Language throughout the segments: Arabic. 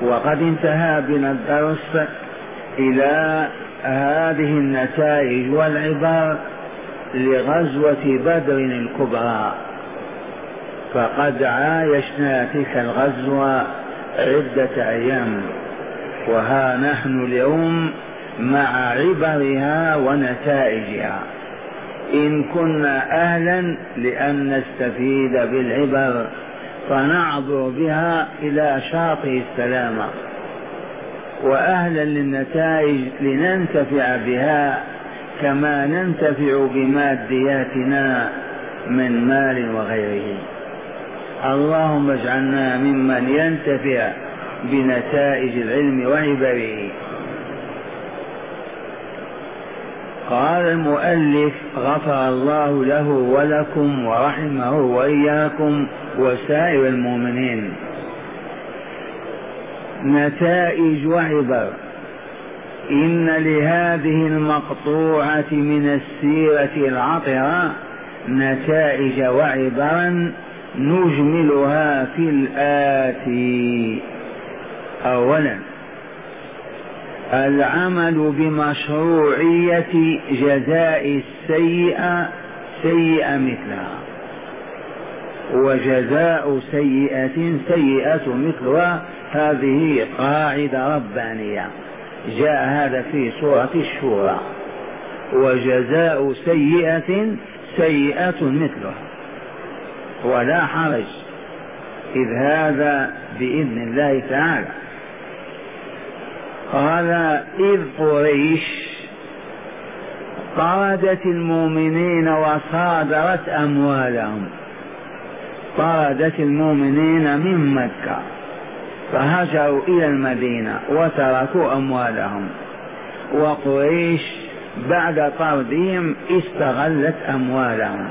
وقد انتهى بنا الدرس إلى هذه النتائج والعبر لغزوة بدر الكبرى، فقد عايشنا تلك الغزوة عدة أيام، وها نحن اليوم مع عبرها ونتائجها، إن كنا أهلا لأن نستفيد بالعبر فنعبر بها إلى شاطئ السلامة، وأهلا للنتائج لننتفع بها كما ننتفع بمادياتنا من مال وغيره. اللهم اجعلنا ممن ينتفع بنتائج العلم وعبره. قال المؤلف غفر الله له ولكم ورحمه وإياكم وسائر المؤمنين. نتائج وعبر. إن لهذه المقطوعة من السيرة العطرة نتائج وعبرا نجملها في الآتي. أولا، العمل بمشروعية جزاء السيئة سيئة مثلها، وجزاء سيئة سيئة مثلها. هذه قاعدة ربانية جاء هذا في سورة الشورى، وجزاء سيئة سيئة مثلها، ولا حرج إذ هذا بإذن الله تعالى. قال إذ قريش طردت المؤمنين وصادرت أموالهم، طردت المؤمنين من مكة فهجروا إلى المدينة وتركوا أموالهم، وقريش بعد طردهم استغلت أموالهم،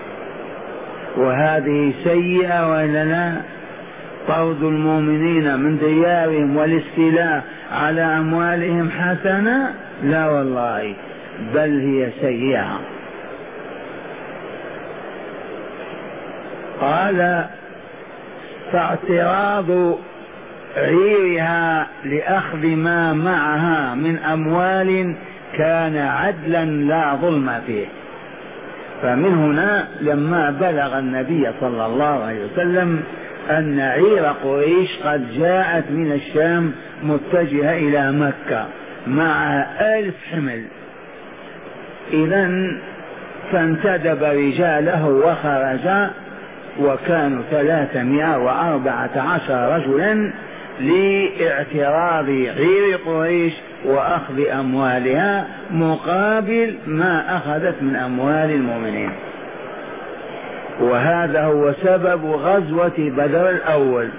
وهذه سيئة وإلا لا؟ طرد المؤمنين من ديارهم والاستيلاء على أموالهم حسنة؟ لا والله، بل هي سيئة. قال فاعتراض عيرها لأخذ ما معها من أموال كان عدلا لا ظلم فيه. فمن هنا لما بلغ النبي صلى الله عليه وسلم أن عير قريش قد جاءت من الشام متجهة إلى مكة مع 1000 حمل، إذن فانتدب رجاله وخرج، وكانوا 314 رجلا لاعتراض عير قريش وأخذ أموالها مقابل ما أخذت من أموال المؤمنين. وهذا هو سبب غزوة بدر الأول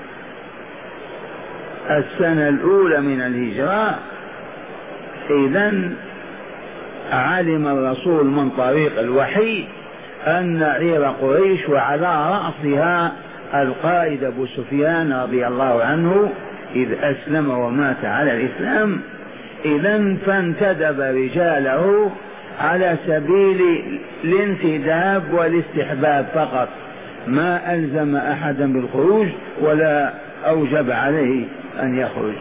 السنة الأولى من الهجرة. إذن علم الرسول من طريق الوحي أن عير قريش وعلى رأسها القائد أبو سفيان رضي الله عنه إذ أسلم ومات على الإسلام، إذن فانتدب رجاله على سبيل الانتداب والاستحباب فقط، ما ألزم أحدا بالخروج ولا أوجب عليه أن يخرج.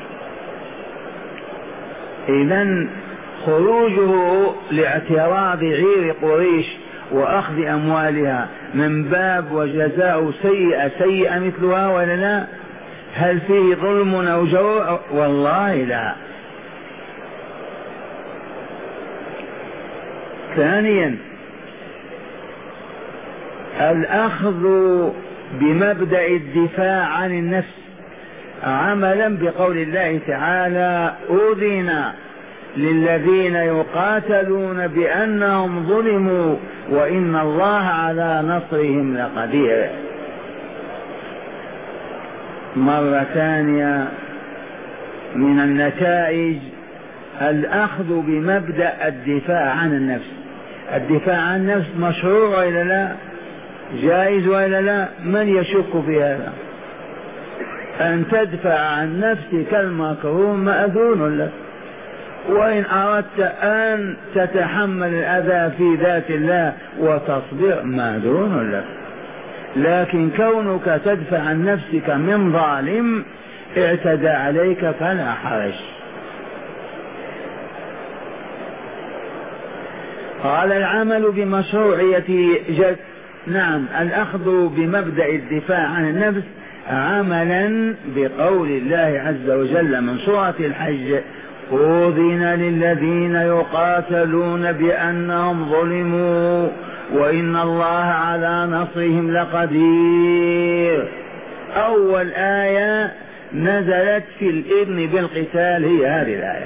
إذن خروجه لاعتراض عير قريش وأخذ أموالها من باب وجزاء سيئة سيئة مثلها ولا لا؟ هل فيه ظلم أو جور؟ والله لا. ثانيا، الأخذ بمبدأ الدفاع عن النفس عملا بقول الله تعالى أذن للذين يقاتلون بأنهم ظلموا وإن الله على نصرهم لقدير. مرة ثانية من النتائج الأخذ بمبدأ الدفاع عن النفس. الدفاع عن النفس مشروع وإلا لا؟ جائز وإلا لا؟ من يشك في هذا؟ أن تدفع عن نفسك المكروه مأذون لك، وإن أردت أن تتحمل الأذى في ذات الله وتصبر مأذون لك. لكن كونك تدفع عن نفسك من ظالم اعتدى عليك فلا حرج. قال العمل بمشروعية نعم الأخذ بمبدأ الدفاع عن النفس عملا بقول الله عز وجل من سورة الحج أذن للذين يقاتلون بأنهم ظلموا وإن الله على نصرهم لقدير. أول آية نزلت في الإذن بالقتال هي هذه الآية،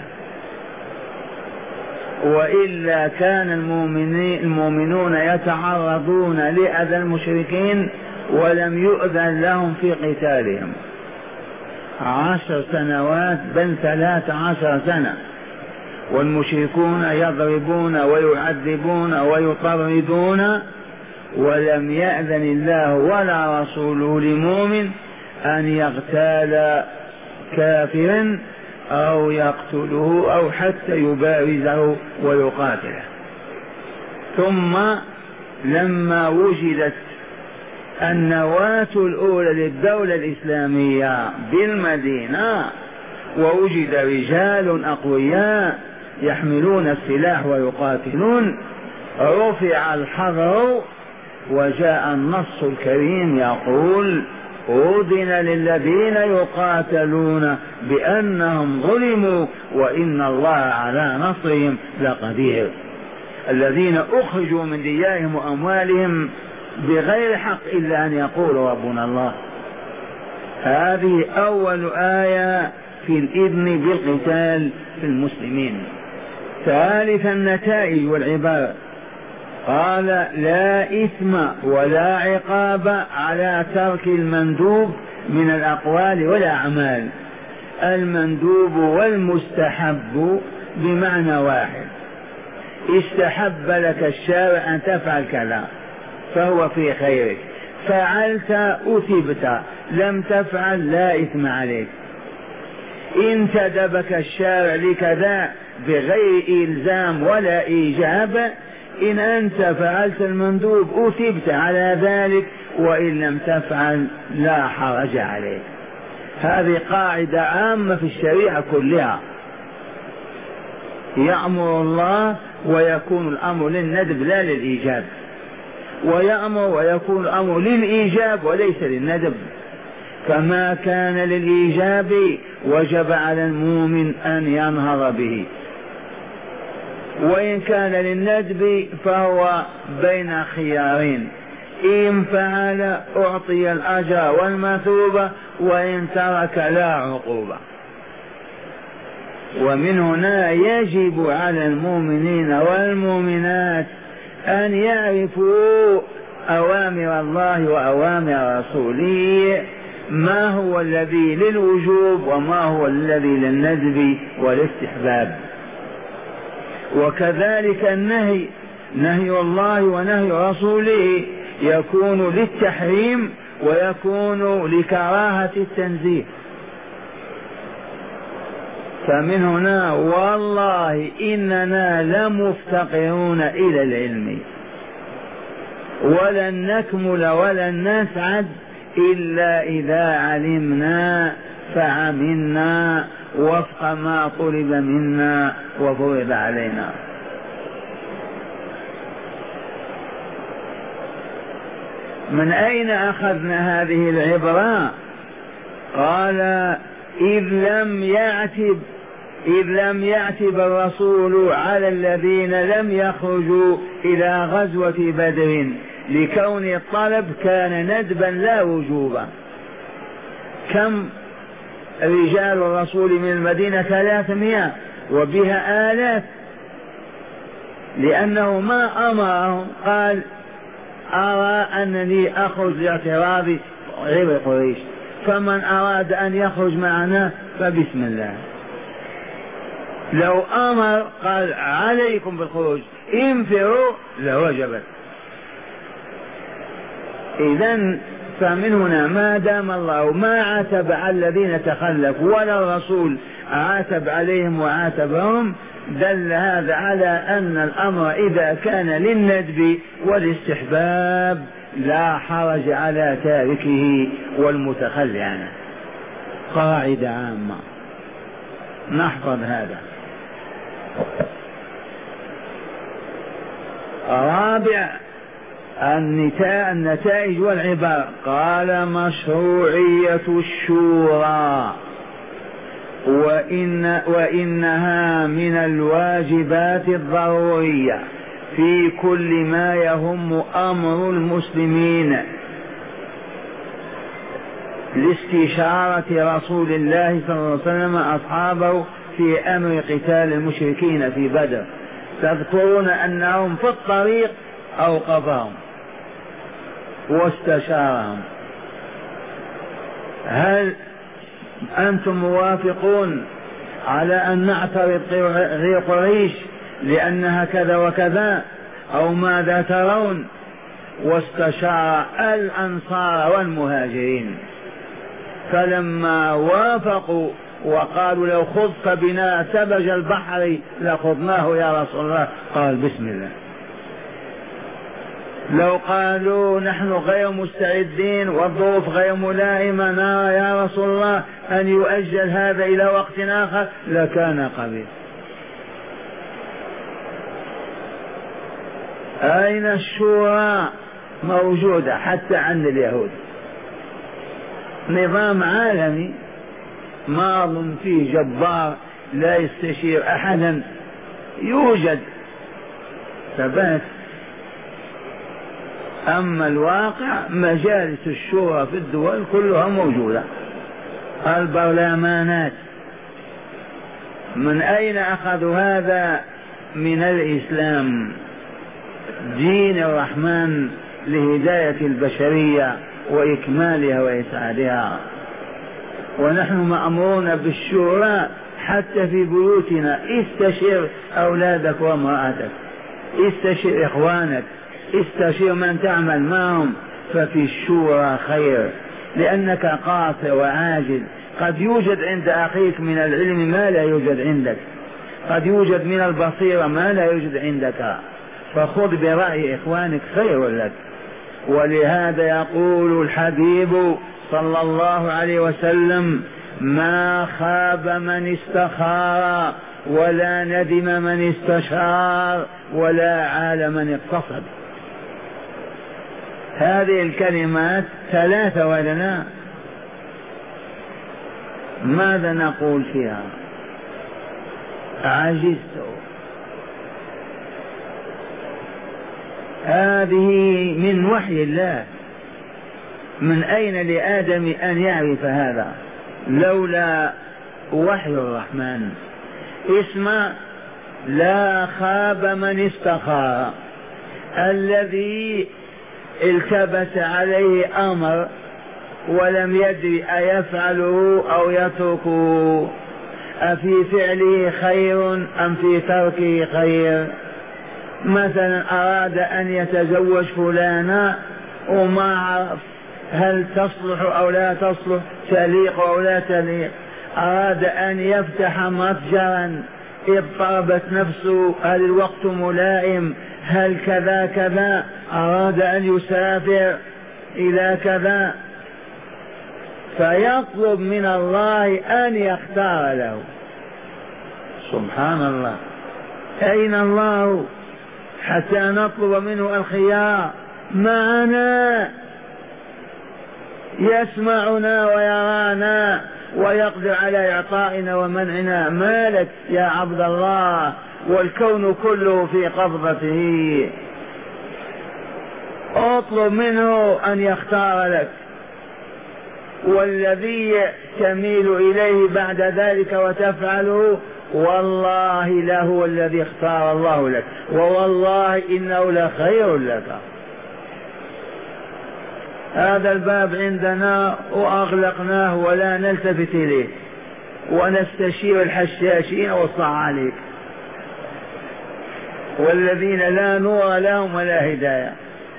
وإلا كان المؤمنون يتعرضون لأذى المشركين ولم يؤذن لهم في قتالهم 10 سنوات بل 13 سنة، والمشركون يضربون ويعذبون ويطردون، ولم يأذن الله ولا رسوله لمؤمن أن يغتال كافرا أو يقتله أو حتى يبارزه ويقاتله. ثم لما وجدت النواة الأولى للدولة الإسلامية بالمدينة ووجد رجال أقوياء يحملون السلاح ويقاتلون، رفع الحظر وجاء النص الكريم يقول أذن للذين يقاتلون بأنهم ظلموا وإن الله على نصرهم لقدير. الذين أخرجوا من ديارهم وأموالهم بغير حق إلا أن يقولوا ربنا الله. هذه أول آية في الإذن بالقتال في المسلمين. ثالثا النتائج والعبارة، قال لا إثم ولا عقاب على ترك المندوب من الأقوال والأعمال. المندوب والمستحب بمعنى واحد، استحب لك الشارع أن تفعل كذا فهو في خيرك، فعلت أثبت، لم تفعل لا إثم عليك. انتدبك الشارع لكذا بغير إلزام ولا إيجاب، إن أنت فعلت المندوب أثبت على ذلك، وإن لم تفعل لا حرج عليك. هذه قاعدة عامة في الشريعة كلها. يأمر الله ويكون الأمر للندب لا للإيجاب، ويأمر ويكون الأمر للإيجاب وليس للندب. فما كان للإيجاب وجب على المؤمن أن ينهض به، وإن كان للندب فهو بين خيارين، إن فعل أعطي الأجر والمثوبة، وإن ترك لا عقوبة. ومن هنا يجب على المؤمنين والمؤمنات أن يعرفوا أوامر الله وأوامر رسوله، ما هو الذي للوجوب وما هو الذي للندب والاستحباب. وكذلك النهي، نهي الله ونهي رسوله يكون للتحريم ويكون لكراهة التنزيه. فمن هنا والله إننا لمفتقرون إلى العلم، ولن نكمل ولن نسعد إلا إذا علمنا فعملنا وفق ما طلب منا وفرض علينا. من أين أخذنا هذه العبرة؟ قال إذ لم يعتب الرسول على الذين لم يخرجوا إلى غزوة بدر، لكون الطلب كان ندبا لا وجوبا. كم رجال الرسول من المدينة؟ 300 وبها آلاف، لأنه ما أمرهم، قال أرى أنني أخرج لاعتراضي غير قريش، فمن أراد أن يخرج معنا فبسم الله. لو أمر قال عليكم بالخروج انفروا لوجبت. إذن فمن هنا ما دام الله ما عاتب على الذين تخلفوا ولا الرسول عاتب عليهم وعاتبهم، دل هذا على أن الأمر إذا كان للندب والاستحباب لا حرج على تاركه والمتخلي عنه. قاعدة عامة نحفظ هذا. رابع النتائج والعبار. قال مشروعية الشورى وإنها من الواجبات الضرورية في كل ما يهم أمر المسلمين لاستشارة رسول الله صلى الله عليه وسلم أصحابه في أمر قتال المشركين في بدر. تذكرون أنهم في الطريق أوقفهم واستشارهم. هل أنتم موافقون على أن نعترض غير قريش لأنها كذا وكذا أو ماذا ترون؟ واستشار الأنصار والمهاجرين، فلما وافقوا وقالوا لو خضت بنا سبج البحر لخضناه يا رسول الله، قال بسم الله. لو قالوا نحن غير مستعدين والظروف غير ملائمة نرى يا رسول الله أن يؤجل هذا إلى وقت آخر لكان قبيل. أين الشورى؟ موجودة حتى عند اليهود، نظام عالمي ماض فيه جبار لا يستشير أحدا، يوجد ثبات. أما الواقع مجالس الشورى في الدول كلها موجودة، البرلمانات. من أين أخذوا هذا؟ من الإسلام، دين الرحمن لهداية البشرية وإكمالها وإسعادها. ونحن مأمورون بالشورى حتى في بيوتنا. استشر أولادك وامرأتك، استشر إخوانك، استشير من تعمل معهم، ففي الشورى خير، لأنك قاصر وعاجز. قد يوجد عند أخيك من العلم ما لا يوجد عندك، قد يوجد من البصيرة ما لا يوجد عندك، فخذ برأي إخوانك خير لك. ولهذا يقول الحبيب صلى الله عليه وسلم: ما خاب من استخار ولا ندم من استشار ولا عال من اقتصد. هذه الكلمات ثلاثة ولنا، ماذا نقول فيها؟ عجزت. هذه من وحي الله. من أين لآدم أن يعرف هذا لولا وحي الرحمن؟ اسمع: لا خاب من استخار، الذي التبس عليه أمر ولم يدري أيفعله أو يتركه، أفي فعله خير أم في تركه خير. مثلا أراد أن يتزوج فلانا وما عرف هل تصلح أو لا تصلح، تليق أو لا تليق. أراد أن يفتح متجرا، اضطربت نفسه، هل الوقت ملائم، هل كذا كذا. أراد أن يسافر إلى كذا، فيطلب من الله أن يختار له. سبحان الله، أين الله حتى نطلب منه الخيار؟ معنا، يسمعنا ويرانا ويقدر على إعطائنا ومنعنا. مالك يا عبد الله، والكون كله في قبضته. اطلب منه أن يختار لك، والذي تميل إليه بعد ذلك وتفعله والله له الذي اختار الله لك، ووالله إنه لخير لك. هذا الباب عندنا وأغلقناه ولا نلتفت إليه، ونستشير الحشاشين والصعاليك والذين لا نور لهم ولا هداية.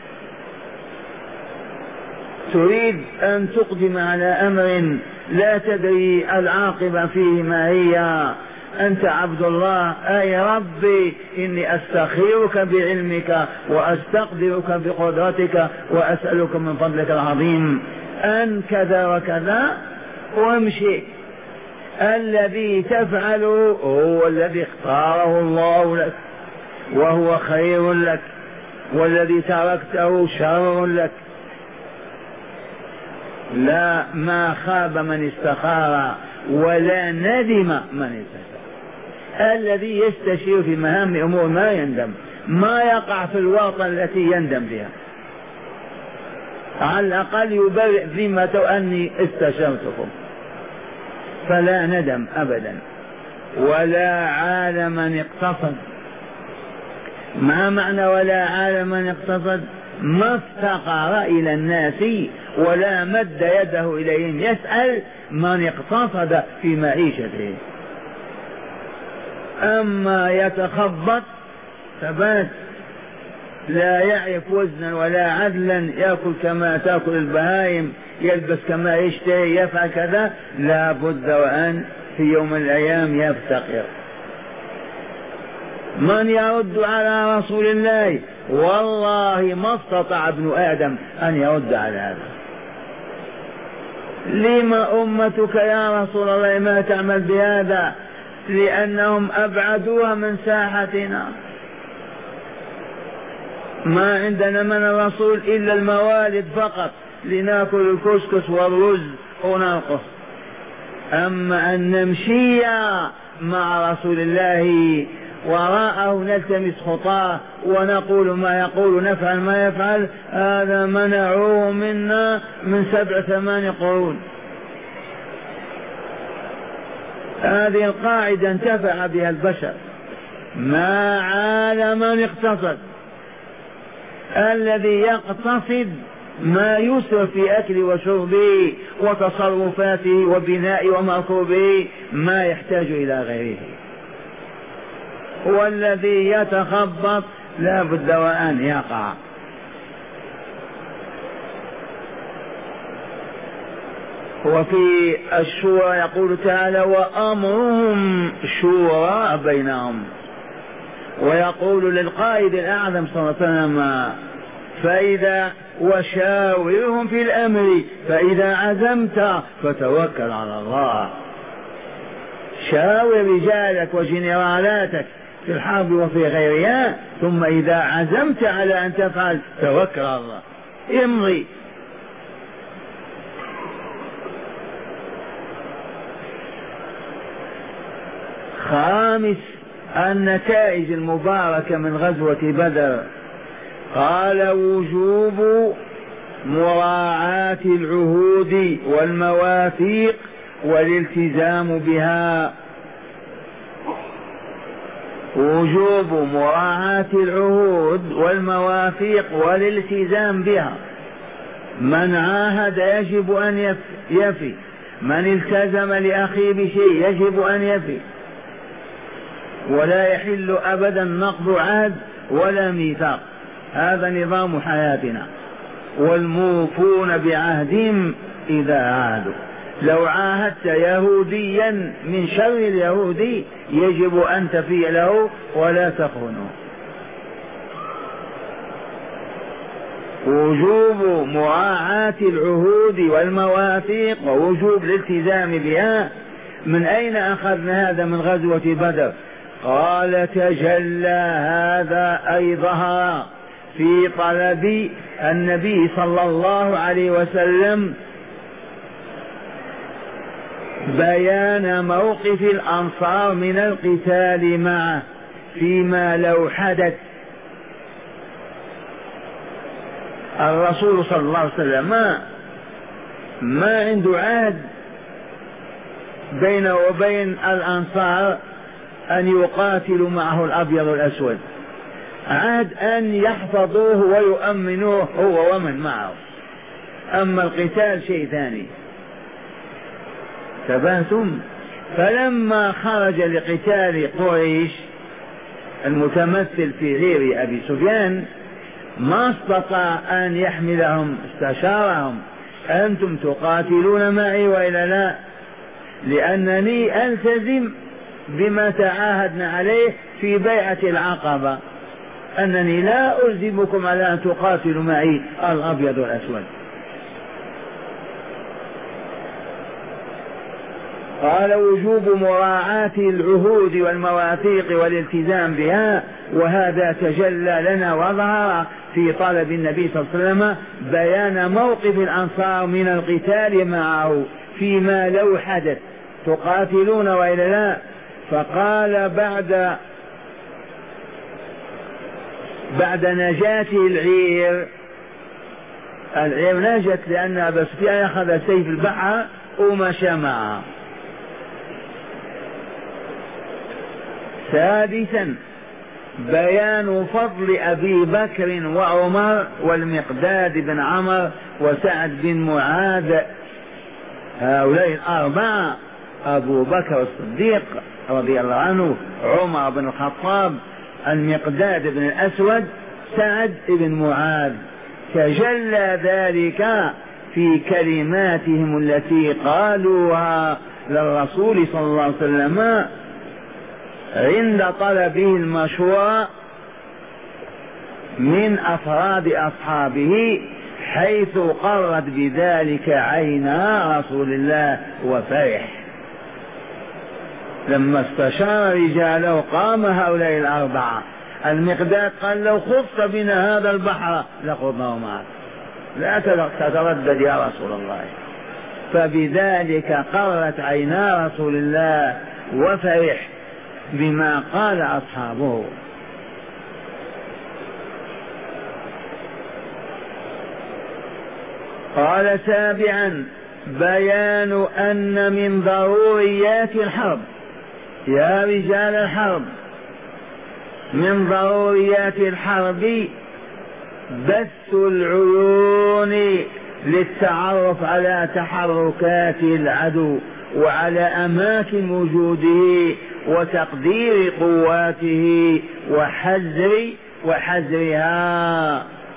تريد أن تقدم على أمر لا تدري العاقبة فيه ما هي، أنت عبد الله: أي ربي إني أستخيرك بعلمك وأستقدرك بقدرتك وأسألك من فضلك العظيم أن كذا وكذا. وامشي. الذي تفعله هو الذي اختاره الله لك وهو خير لك، والذي تركته شر لك. لا، ما خاب من استخار ولا ندم من استشار. الذي يستشير في مهام أمور ما يندم، ما يقع في الورطة التي يندم فيها، على الأقل يبرئ ذمته أني استشرتكم، فلا ندم أبدا. ولا عالم من اقتصد. ما معنى ولا عالم من اقتصد؟ ما افتقر إلى الناس ولا مد يده إليهم يسأل من اقتصد في معيشته. أما يتخبط ثبات، لا يعرف وزنا ولا عدلا، يأكل كما تأكل البهائم، يلبس كما يشتهي، يفعل كذا، لا بد وأن في يوم من الأيام يفتقر. من يرد على رسول الله؟ والله ما استطاع ابن آدم أن يرد على هذا. لما أمتك يا رسول الله ما تعمل بهذا؟ لأنهم أبعدوها من ساحتنا. ما عندنا من الرسول إلا الموالد فقط، لنأكل الكسكس والرز وننقص. أما أن نمشي مع رسول الله وراءه نلتمس خطاه ونقول ما يقول نفعل ما يفعل، هذا منعوه منا من 7-8 قرون. هذه القاعدة انتفع بها البشر. ما عال من اقتصد. الذي يقتصد ما يسر في أكل وشربه وتصرفاته وبناء ومركوبه، ما يحتاج إلى غيره. والذي يتخبط لا بد وأن يقع. وفي الشورى يقول تعالى وأمرهم شورى بينهم. ويقول للقائد الأعظم صلى الله عليه وسلم فإذا وشاورهم في الأمر فإذا عزمت فتوكل على الله. شاور رجالك وجنرالاتك في الحرب وفي غيرها، ثم إذا عزمت على أن تفعل توكل على الله، امضي. خامس النتائج المباركة من غزوة بدر. قال وجوب مراعاة العهود والمواثيق والالتزام بها. وجوب مراعاة العهود والمواثيق والالتزام بها. من عاهد يجب أن يفي، من التزم لأخيه بشيء يجب أن يفي، ولا يحل أبدا نقض عهد ولا ميثاق. هذا نظام حياتنا. والموفون بعهدهم إذا عاهدوا. لو عاهدت يهوديا من شر اليهودي يجب أن تفي له ولا تخونه. وجوب مراعاة العهود والمواثيق ووجوب الالتزام بها. من أين أخذنا هذا؟ من غزوة بدر. قال تجلى هذا أي ظهر في طلب النبي صلى الله عليه وسلم بيان موقف الأنصار من القتال معه فيما لو حدث. الرسول صلى الله عليه وسلم ما عنده عهد بينه وبين الأنصار أن يقاتلوا معه الأبيض والأسود، عهد أن يحفظوه ويؤمنوه هو ومن معه. أما القتال شيء ثاني. تبهتم. فلما خرج لقتال قريش المتمثل في غير أبي سفيان ما استطاع أن يحملهم، استشارهم أنتم تقاتلون معي وإلا لا؟ لأنني ألتزم بما تعاهدنا عليه في بيعة العقبة، أنني لا ألزمكم على أن تقاتلوا معي الأبيض والأسود. قال وجوب مراعاة العهود والمواثيق والالتزام بها، وهذا تجلى لنا وظهر في طلب النبي صلى الله عليه وسلم بيان موقف الأنصار من القتال معه فيما لو حدث، تقاتلون وإلا لا؟ فقال بعد نجاته العير نجت لأن أبا سفيان أخذ سيف البحر ومشى معها. سادسا بيان فضل أبي بكر وعمر والمقداد بن عمرو وسعد بن معاذ، هؤلاء الأربعة، أبو بكر الصديق رضي الله عنه، عمر بن الخطاب، المقداد بن الأسود، سعد بن معاذ، تجلى ذلك في كلماتهم التي قالوها للرسول صلى الله عليه وسلم عند طلبه المشورة من أفراد أصحابه، حيث قرت بذلك عينا رسول الله وفرح. لما استشار رجاله قام هؤلاء الأربعة. المقداد قال لو خفت بنا هذا البحر لخضناه معك، لا تتردد يا رسول الله. فبذلك قرت عينا رسول الله وفرح بما قال أصحابه. قال سابعا بيان أن من ضروريات الحرب، يا رجال الحرب، من ضروريات الحرب بث العيون للتعرف على تحركات العدو وعلى أماكن وجوده وتقدير قواته وحذرها.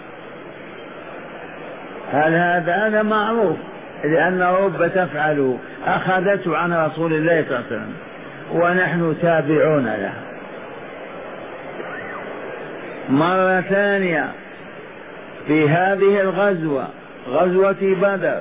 هل هذا معروف؟ لأن رب تفعل أخذته عن رسول الله صلى الله عليه وسلم ونحن تابعون له. مرة ثانية في هذه الغزوة، غزوة بدر،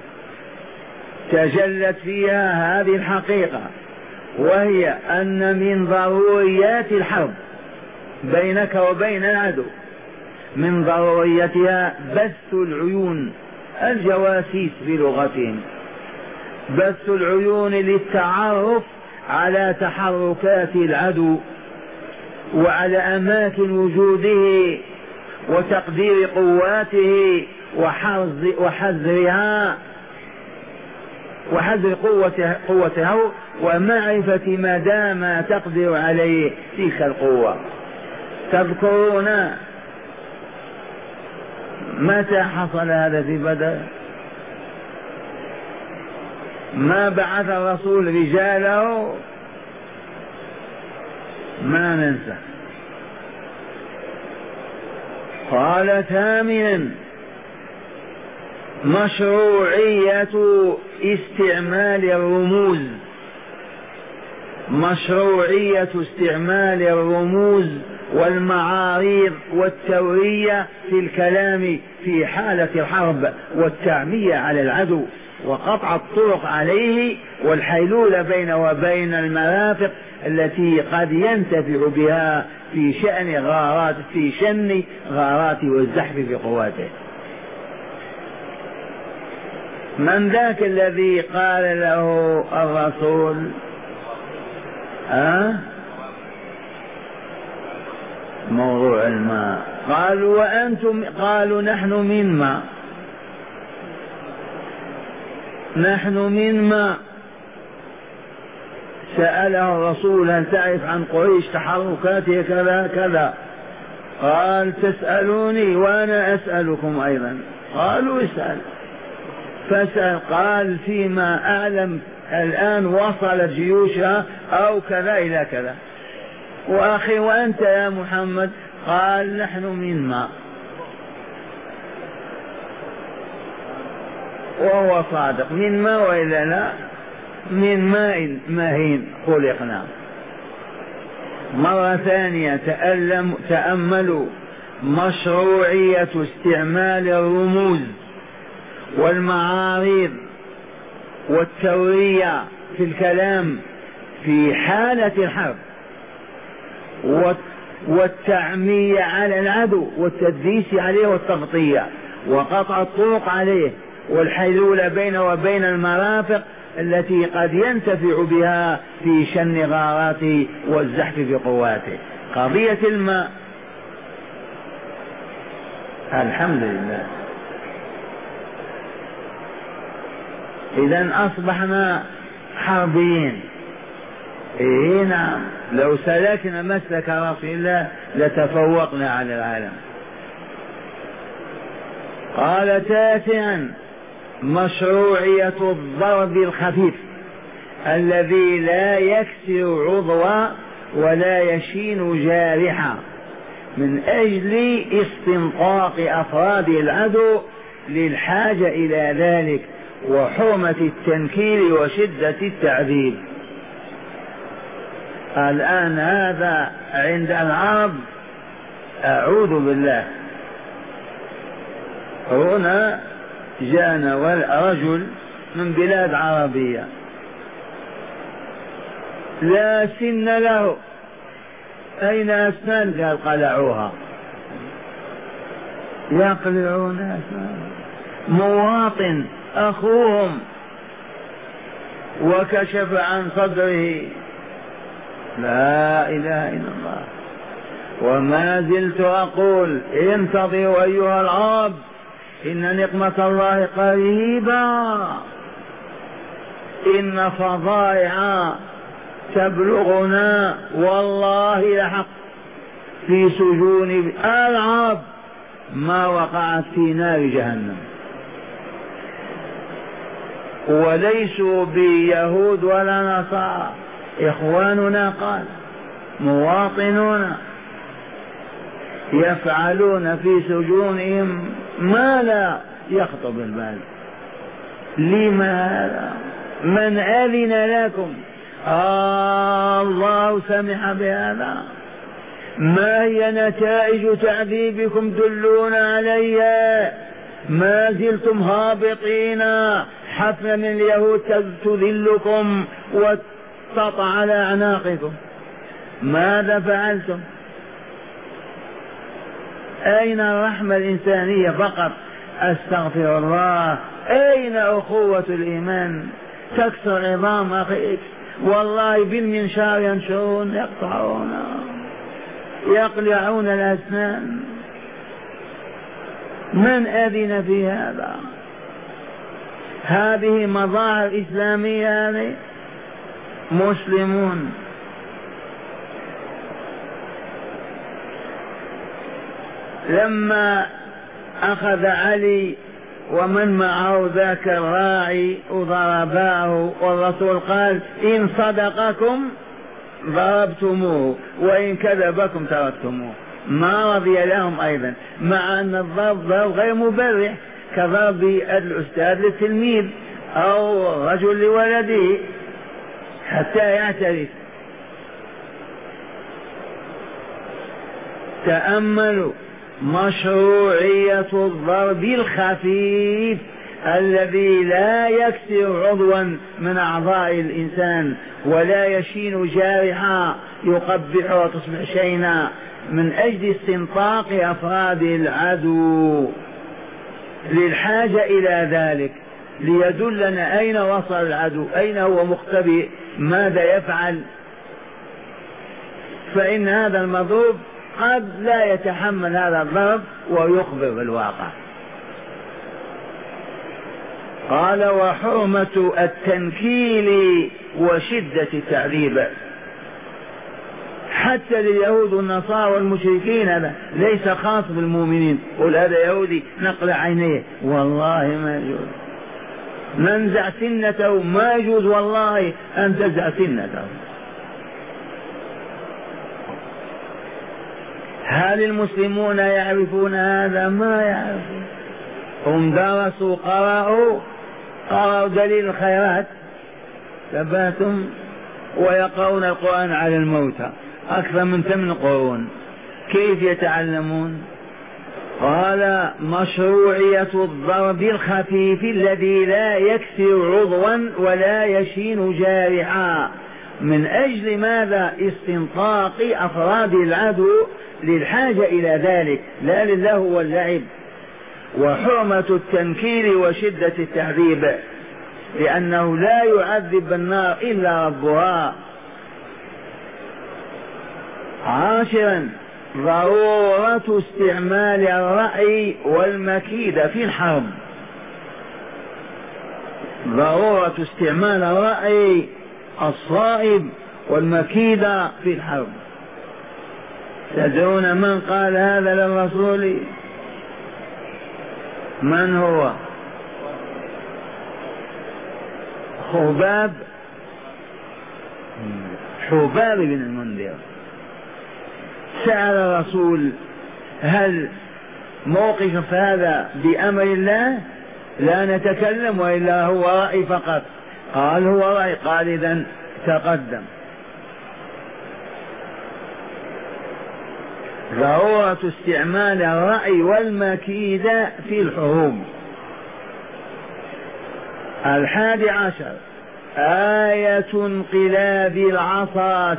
تجلت فيها هذه الحقيقة، وهي أن من ضروريات الحرب بينك وبين العدو، من ضروريتها بث العيون، الجواسيس بلغتهم، بث العيون للتعرف على تحركات العدو وعلى أماكن وجوده وتقدير قواته وحذرها وحذر قوته ومعرفة مدى ما تقدر عليه تلك القوة. تذكرون متى حصل هذا في بدر؟ ما بعث الرسول رجاله، ما ننسى. قال ثامنا مشروعية استعمال الرموز، مشروعية استعمال الرموز والمعاريض والتورية في الكلام في حالة الحرب والتعمية على العدو وقطع الطرق عليه والحيلولة بين وبين المرافق التي قد ينتفع بها في شن غارات والزحف في قواته. من ذاك الذي قال له الرسول موضوع الماء؟ قالوا وأنتم؟ قالوا نحن من ماء، نحن من ماء. سأله الرسول هل تعرف عن قريش تحركاتها كذا كذا؟ قال تسألوني وأنا أسألكم أيضا. قالوا اسأل. فاسأل. قال فيما أعلم الآن وصلت جيوشها أو كذا إلى كذا. وأخي وأنت يا محمد؟ قال نحن من ماء. وهو صادق، من ماء وإلا لا؟ من ماء مهين خلقنا. مرة ثانية تأملوا مشروعية استعمال الرموز والمعارض والتورية في الكلام في حالة الحرب، والتعمية على العدو والتدليس عليه والتغطية وقطع الطرق عليه والحلول بينه وبين المرافق التي قد ينتفع بها في شن غاراته والزحف في قواته. قضية الماء الحمد لله. إذن أصبحنا حربيين. إيه نعم، لو سلكنا مسلك رسول الله لتفوقنا على العالم. قال تاسعا: مشروعية الضرب الخفيف الذي لا يكسر عضوا ولا يشين جارحا من أجل استنطاق أفراد العدو للحاجة إلى ذلك وحرمة التنكيل وشدة التعذيب. الآن هذا عند العرب أعوذ بالله. هنا جاءنا رجل من بلاد عربية لا سن له، أين أسنان؟ قال قلعوها. يقلعون أسنان مواطن أخوهم وكشف عن صدره. لا إله إلا الله. وما زلت أقول: انتظروا أيها العرب، إن نقمة الله قريبا، إن فضائع تبلغنا والله لحق في سجون العرب ما وقعت في نار جهنم. وليسوا بيهود ولا نصارى، إخواننا قال مواطنون يفعلون في سجونهم ما لا يخطر بالبال. لماذا؟ من أذن لكم؟ الله سمح بهذا. ما هي نتائج تعذيبكم؟ دلونا عليها. ما زلتم هابطين حفنة من اليهود تذلكم وتطع على أعناقكم. ماذا فعلتم؟ أين الرحمة الإنسانية فقط؟ أستغفر الله. أين أخوة الإيمان؟ تكسر عظام أخيك والله بالمنشار ينشرون، يقطعون، يقلعون الأسنان. من أذن في هذا؟ هذه مظاهر إسلامية، هذه مسلمون. لما أخذ علي ومن معه ذاك الراعي وضرباه، والرسول قال: إن صدقكم ضربتموه وإن كذبكم تركتموه. ما رضي لهم أيضا، مع أن الضرب غير مبرح كضرب الأستاذ للتلميذ أو رجل لولده حتى يعترف. تأملوا مشروعية الضرب الخفيف الذي لا يكسر عضوا من أعضاء الإنسان ولا يشين جارحا يقبح وتصبح شينا من أجل استنطاق أفراد العدو للحاجة إلى ذلك، ليدلنا أين وصل العدو، أين هو مختبئ، ماذا يفعل. فإن هذا المضروب قد لا يتحمل هذا الضرب ويخبر بالواقع. قال: وحرمة التنكيل وشدة التعذيب. حتى لليهود والنصارى والمشركين، هذا ليس خاص بالمؤمنين. قل هذا يهودي نقلع عينيه، والله ما يجوز. ننزع سنته، ما يجوز والله أن تنزع سنته. هل المسلمون يعرفون هذا؟ ما يعرفون. هم درسوا، قرأوا دليل الخيرات ثباتهم، ويقرؤون القرآن على الموتى أكثر من 8 قرون. كيف يتعلمون؟ قال مشروعية الضرب الخفيف الذي لا يكسر عضوا ولا يشين جارحا، من أجل ماذا؟ استنطاق أفراد العدو للحاجة إلى ذلك، لا للهو واللعب. وحرمة التنكيل وشدة التعذيب، لأنه لا يعذب بالنار إلا ربها. 10 ضرورة استعمال الرأي والمكيدة في الحرب. ضرورة استعمال الرأي الصائب والمكيدة في الحرب. تدرون من قال هذا للرسول؟ من هو؟ حباب بن المنذر. سأل الرسول هل موقف هذا بأمر الله؟ لا نتكلم وإلا هو رأي فقط. قال هو رأي. قال إذن تقدم. ضرورة استعمال الرأي والمكيدة في الحروب. 11 آية انقلاب العصا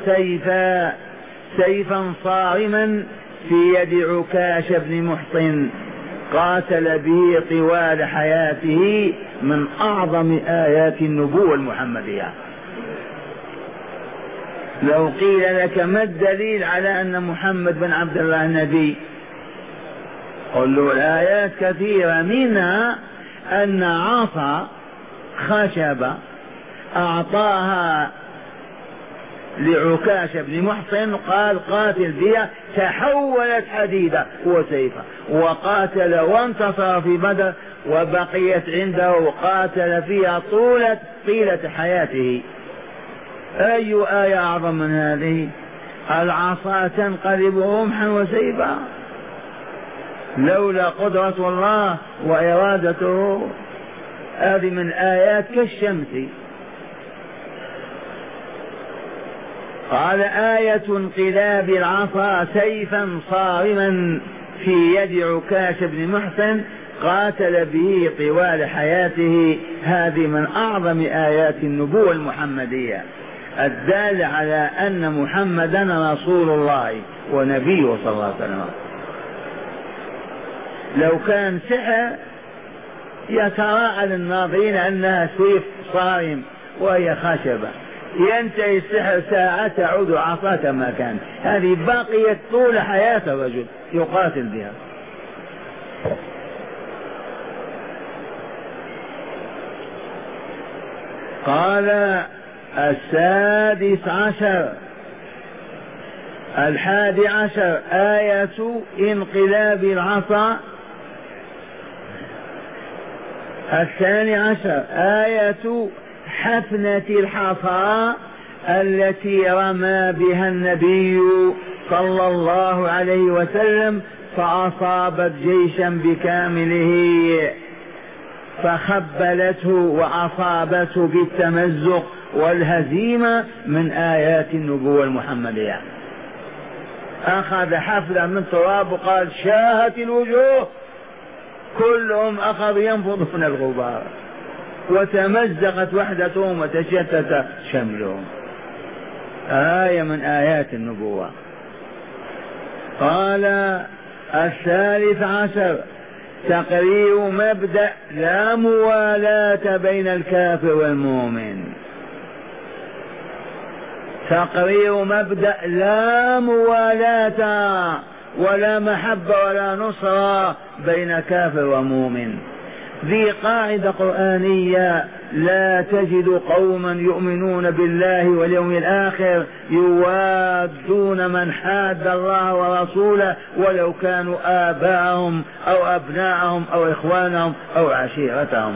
سيفا صارما في يد عكاش بن محصن قاتل به طوال حياته، من أعظم آيات النبوة المحمدية. لو قيل لك ما الدليل على أن محمد بن عبد الله نبي؟ قل له الآيات كثيرة، منها أن عصا خشبة أعطاها لعكاش بن محصن، قال قاتل بها، تحولت حديدة وسيفا، وقاتل وانتصر في بدر، وبقيت عنده وقاتل فيها طيلة حياته. أي آية أعظم من هذه؟ العصا تنقلب رمحا وسيفا، لولا قدرة الله وإرادته. هذه من آيات كالشمس. قال آية انقلاب العصا سيفا صارما في يد عكاش بن محصن قاتل به طوال حياته. هذه من أعظم آيات النبوة المحمدية، الدالة على أن محمدا رسول الله ونبيه صلى الله عليه وسلم. لو كان سحر يتراءى للناظرين أنها سيف صارم وهي خشبة، ينتهي السحر ساعة تعود عصا كما كان. هذه بقيت طول حياة الرجل يقاتل بها. قال 11 آية انقلاب العصا. 12 آية حفنة الحصى التي رمى بها النبي صلى الله عليه وسلم فأصابت جيشا بكامله فخبلته وأصابته بالتمزق والهزيمة، من آيات النبوة المحمدية. أخذ حفلة من تراب وقال شاهت الوجوه، كلهم أخذ ينفضون الغبار وتمزقت وحدتهم وتشتت شملهم. آية من آيات النبوة. قال 13 تقرير مبدأ لا موالاة بين الكافر والمؤمن. تقرير مبدأ لا موالاة ولا محبة ولا نصرة بين كافر ومؤمن. ذي قاعدة قرآنية: لا تجد قوما يؤمنون بالله واليوم الآخر يوادون من حاد الله ورسوله ولو كانوا آباءهم أو أبناءهم أو إخوانهم أو عشيرتهم.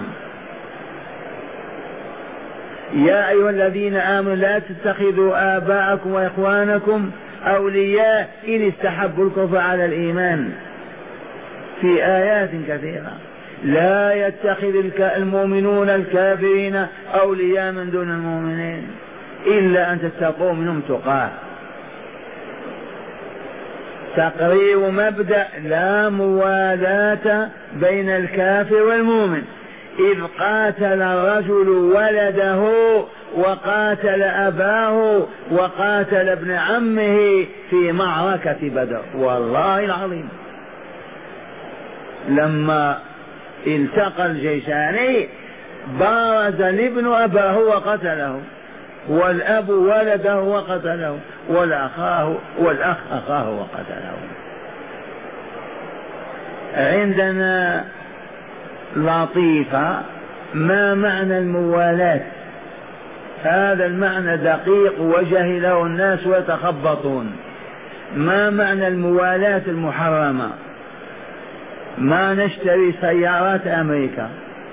يا أيها الذين آمنوا لا تتخذوا آباءكم وإخوانكم أولياء إن استحبوا الكفر على الإيمان، في آيات كثيرة. لا يتخذ المؤمنون الكافرين أولياء من دون المؤمنين إلا أن تتقوا منهم تقاه. تقرير مبدأ لا موالاة بين الكافر والمؤمن. إذ قاتل الرجل ولده وقاتل أباه وقاتل ابن عمه في معركة بدر، والله العظيم لما التقى الجيشان بارز الابن أباه وقتله، والأب ولده وقتله، والأخ أخاه وقتله. عندنا لطيفة، ما معنى الموالاة؟ هذا المعنى دقيق وجهله الناس ويتخبطون. ما معنى الموالاة المحرمة؟ ما نشتري سيارات أمريكا،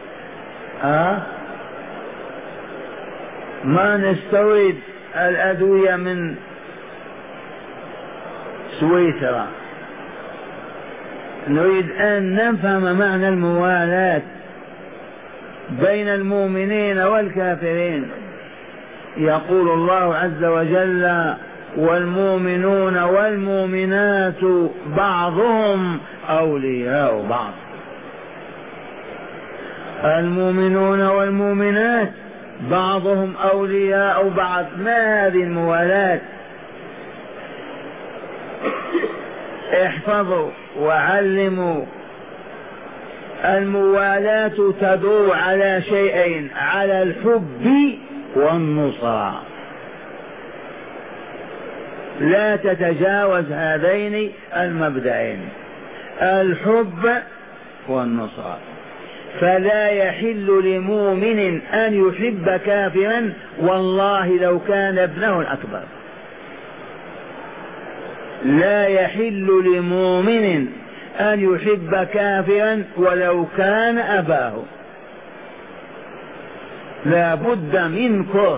ما نستورد الأدوية من سويسرا. نريد أن نفهم معنى الموالاة بين المؤمنين والكافرين. يقول الله عز وجل: والمؤمنون والمؤمنات بعضهم أولياء بعض. المؤمنون والمؤمنات بعضهم أولياء بعض. ما هذه الموالاة؟ احفظوا وعلموا. الموالاة تدور على شيئين: على الحب والنصرة، لا تتجاوز هذين المبدئين، الحب والنصرة. فلا يحل لمؤمن أن يحب كافرا والله لو كان ابنه الأكبر. لا يحل لمؤمن أن يحب كافرا ولو كان أباه، لا بد من كره.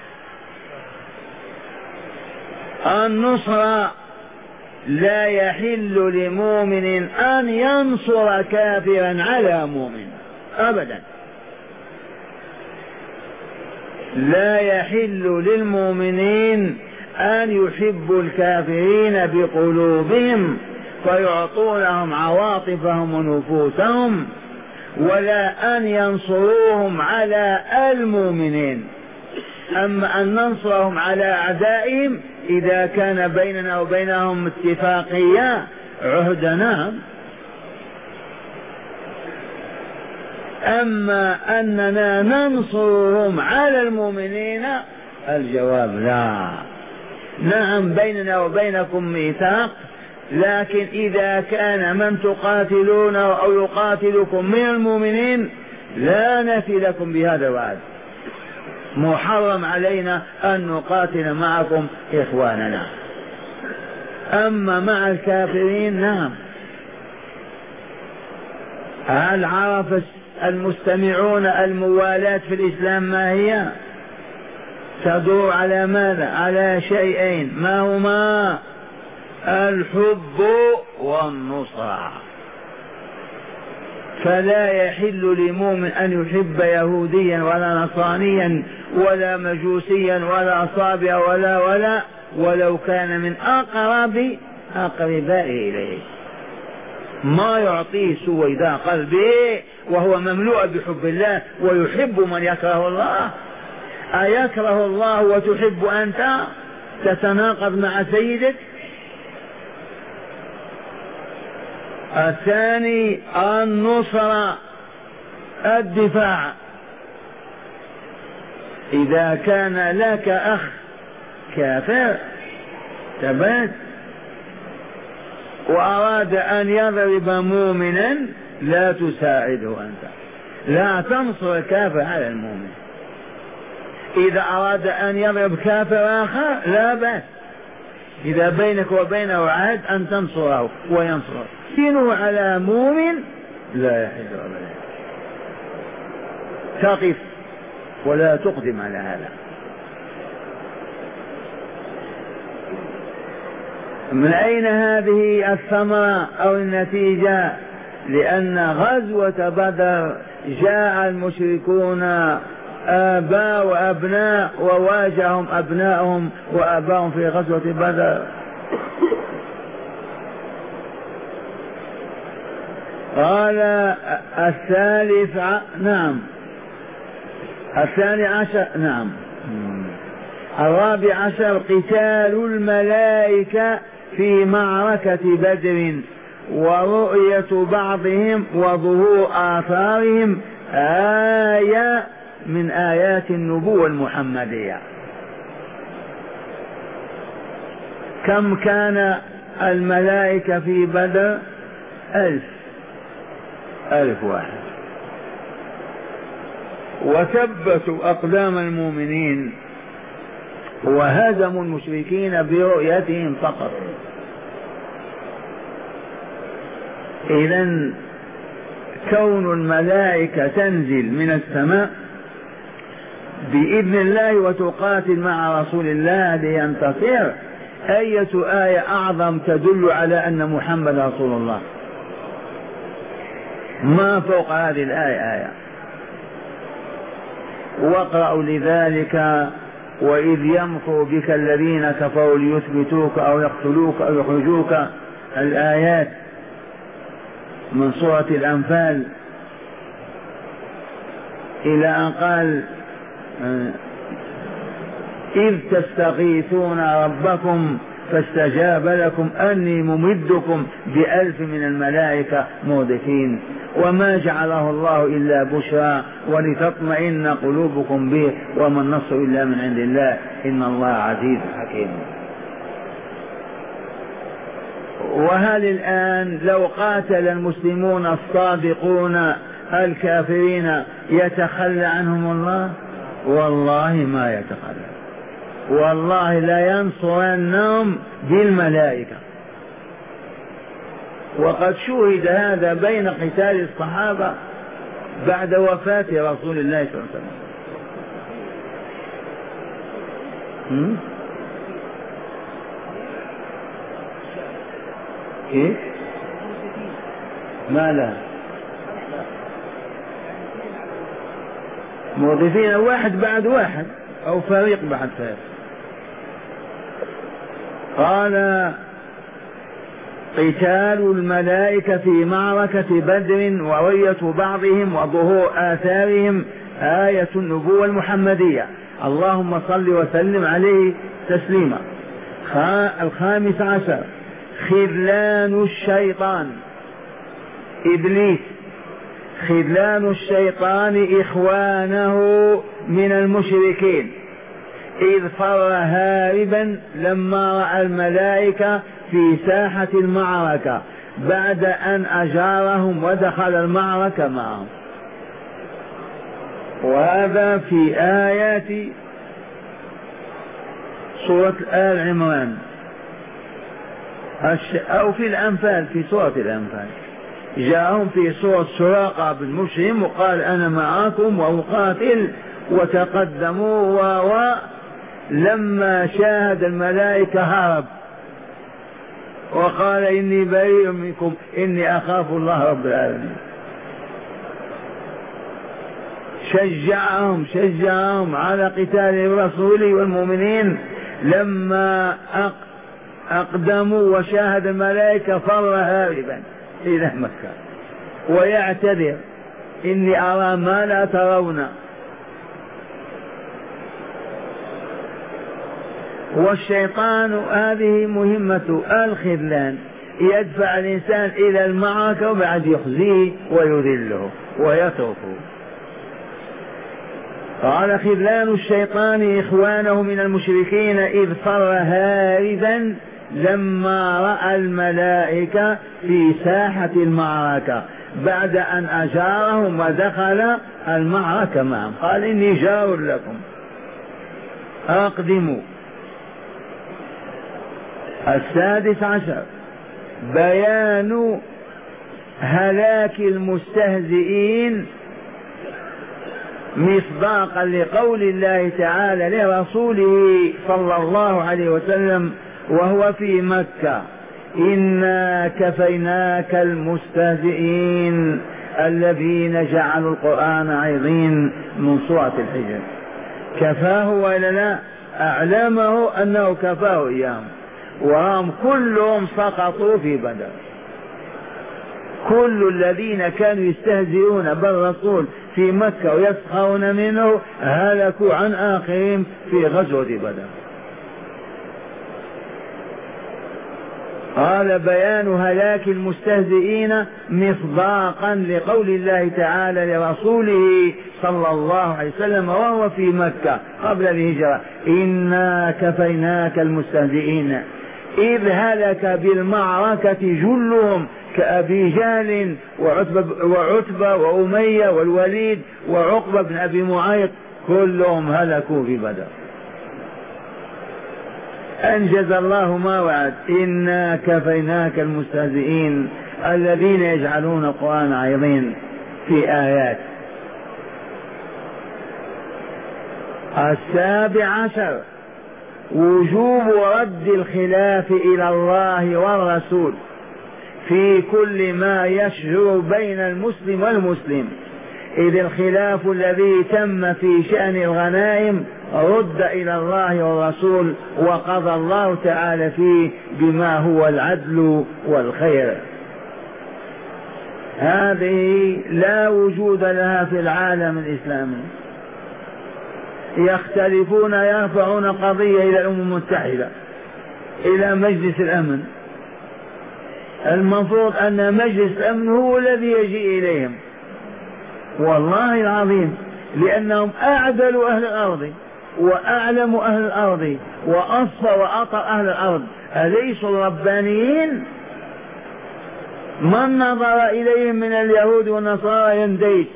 النصرة: لا يحل لمؤمن أن ينصر كافرا على مؤمن أبدا. لا يحل للمؤمنين أن يحبوا الكافرين بقلوبهم فيعطونهم عواطفهم ونفوسهم، ولا أن ينصروهم على المؤمنين. أما أن ننصرهم على أعدائهم إذا كان بيننا وبينهم اتفاقية عهدنا. أما أننا ننصرهم على المؤمنين، الجواب لا. نعم بيننا وبينكم ميثاق، لكن إذا كان من تقاتلون أو يقاتلكم من المؤمنين لا نفي لكم بهذا الوعد. محرم علينا أن نقاتل معكم إخواننا. أما مع الكافرين نعم. هل عرف المستمعون الموالاة في الإسلام ما هي؟ تدور على ماذا؟ على شيئين، ما هما؟ الحب والنصرة. فلا يحل لمؤمن أن يحب يهوديا ولا نصرانيا ولا مجوسيا ولا صابئا ولا ولو كان من أقرب أقربائه إليه. ما يعطيه سويداء قلبه وهو مملوء بحب الله ويحب من يكره الله. أيكره الله وتحب أنت؟ تتناقض مع سيدك. الثاني النصرة، الدفاع. إذا كان لك أخ كافر تبات وأراد أن يضرب مؤمنا لا تساعده أنت، لا تنصر الكافر على المؤمن. إذا أراد أن يضرب كافر آخر لا بأس، إذا بينك وبينه عهد أن تنصره وينصره. دينه على مؤمن لا يحل أبدا. تقف ولا تقدم على هذا. من أين هذه الثمرة أو النتيجة؟ لأن غزوة بدر جاء المشركون آباء وأبناء وواجههم أبنائهم وآباءهم في غزوة بدر. قال الثالث نعم الثاني عشر نعم الرابع عشر قتال الملائكة في معركة بدر ورؤية بعضهم وظهور آثارهم آية من آيات النبوة المحمدية. كم كان الملائكة في بدر؟ 1000 واحد، وثبتوا أقدام المؤمنين وهزموا المشركين برؤيتهم فقط. إذن كون الملائكة تنزل من السماء بإذن الله وتقاتل مع رسول الله لينتصر، أية آية أعظم تدل على أن محمد رسول الله؟ ما فوق هذه الآية آية. واقرأوا لذلك وإذ يمكر بك الذين كفروا ليثبتوك أو يقتلوك أو يخرجوك، الآيات من سورة الأنفال إلى أن قال إذ تستغيثون ربكم فاستجاب لكم أني ممدكم ب1000 من الملائكة مردفين وما جعله الله إلا بشرى ولتطمئن قلوبكم به وما النصر إلا من عند الله إن الله عزيز حكيم. وهل الآن لو قاتل المسلمون الصادقون الكافرين يتخلى عنهم الله؟ والله ما يتخلى، والله لا ينصرنهم بالملائكة. وقد شوهد هذا بين قتال الصحابة بعد وفاة رسول الله صلى الله عليه وسلم. كيف؟ ما لا موظفين واحد بعد واحد أو فريق بعد فريق. قال قتال الملائكة في معركة بدر ورؤية بعضهم وظهور آثارهم آية النبوة المحمدية، اللهم صل وسلم عليه تسليما. الخامس عشر خذلان الشيطان، إبليس، خذلان الشيطان إخوانه من المشركين إذ فر هاربا لما رأى الملائكة في ساحة المعركة بعد أن أجارهم ودخل المعركة معهم. وهذا في آيات سورة آل عمران أو في الأنفال، في سورة الأنفال جاءهم في سورة سراقة بن مشرم وقال أنا معكم وأقاتل وتقدموا لما شاهد الملائكة هرب وقال إني بريء منكم إني أخاف الله رب العالمين. شجعهم على قتال الرسول والمؤمنين لما أقدموا وشاهد الملائكة فر هاربا إلى مكة ويعتذر إني أرى ما لا ترون. والشيطان هذه مهمته الخذلان، يدفع الإنسان إلى المعركة وبعد يخزيه ويذله ويتركه. قال خذلان الشيطان إخوانه من المشركين إذ فر هاربا لما رأى الملائكة في ساحة المعركة بعد أن أجارهم ودخل المعركة معهم، قال إني جار لكم أقدموا. السادس عشر بيان هلاك المستهزئين مصداقا لقول الله تعالى لرسوله صلى الله عليه وسلم وهو في مكة إنا كفيناك المستهزئين الذين جعلوا القرآن عظيم من سورة الحجر. كفاه ولا لا؟ أعلمه أنه كفاه إياهم وهم كلهم سقطوا في بدر كل الذين كانوا يستهزئون بالرسول في مكة ويسخرون منه هلكوا عن آخرهم في غزوة بدر. قال بيان هلاك المستهزئين مصداقا لقول الله تعالى لرسوله صلى الله عليه وسلم وهو في مكة قبل الهجرة: إنا كفيناك المستهزئين إذ هلك بالمعركة جلهم كأبي جهل وعتبة وأمية والوليد وعقبة بن أبي معيط، كلهم هلكوا في بدر. أنجز الله ما وعد: إنا كفيناك المستهزئين الذين يجعلون القرآن عظيم في آيات. 17 وجوب رد الخلاف إلى الله والرسول في كل ما يشجر بين المسلم والمسلم، إذ الخلاف الذي تم في شأن الغنائم رد إلى الله والرسول وقضى الله تعالى فيه بما هو العدل والخير. هذه لا وجود لها في العالم الإسلامي. يختلفون يرفعون قضية إلى الأمم المتحدة، إلى مجلس الأمن. المفروض أن مجلس الأمن هو الذي يجي إليهم، والله العظيم، لأنهم أعدل أهل الأرض وأعلم أهل الأرض وأصفى وأطر أهل الأرض. أليسوا الربانيين؟ من نظر إليهم من اليهود والنصارى ينديش،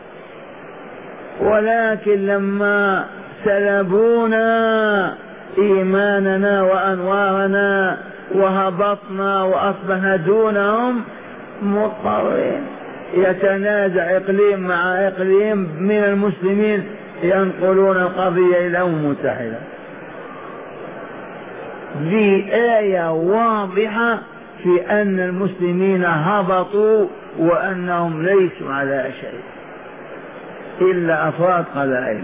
ولكن لما سلبونا إيماننا وأنوارنا وهبطنا وأصبحنا دونهم مضطرين. يتنازع إقليم مع إقليم من المسلمين، ينقلون القضية إلى الأمم المتحدة. ذي آية واضحة في أن المسلمين هبطوا وأنهم ليسوا على شيء إلا أفراد قبائل.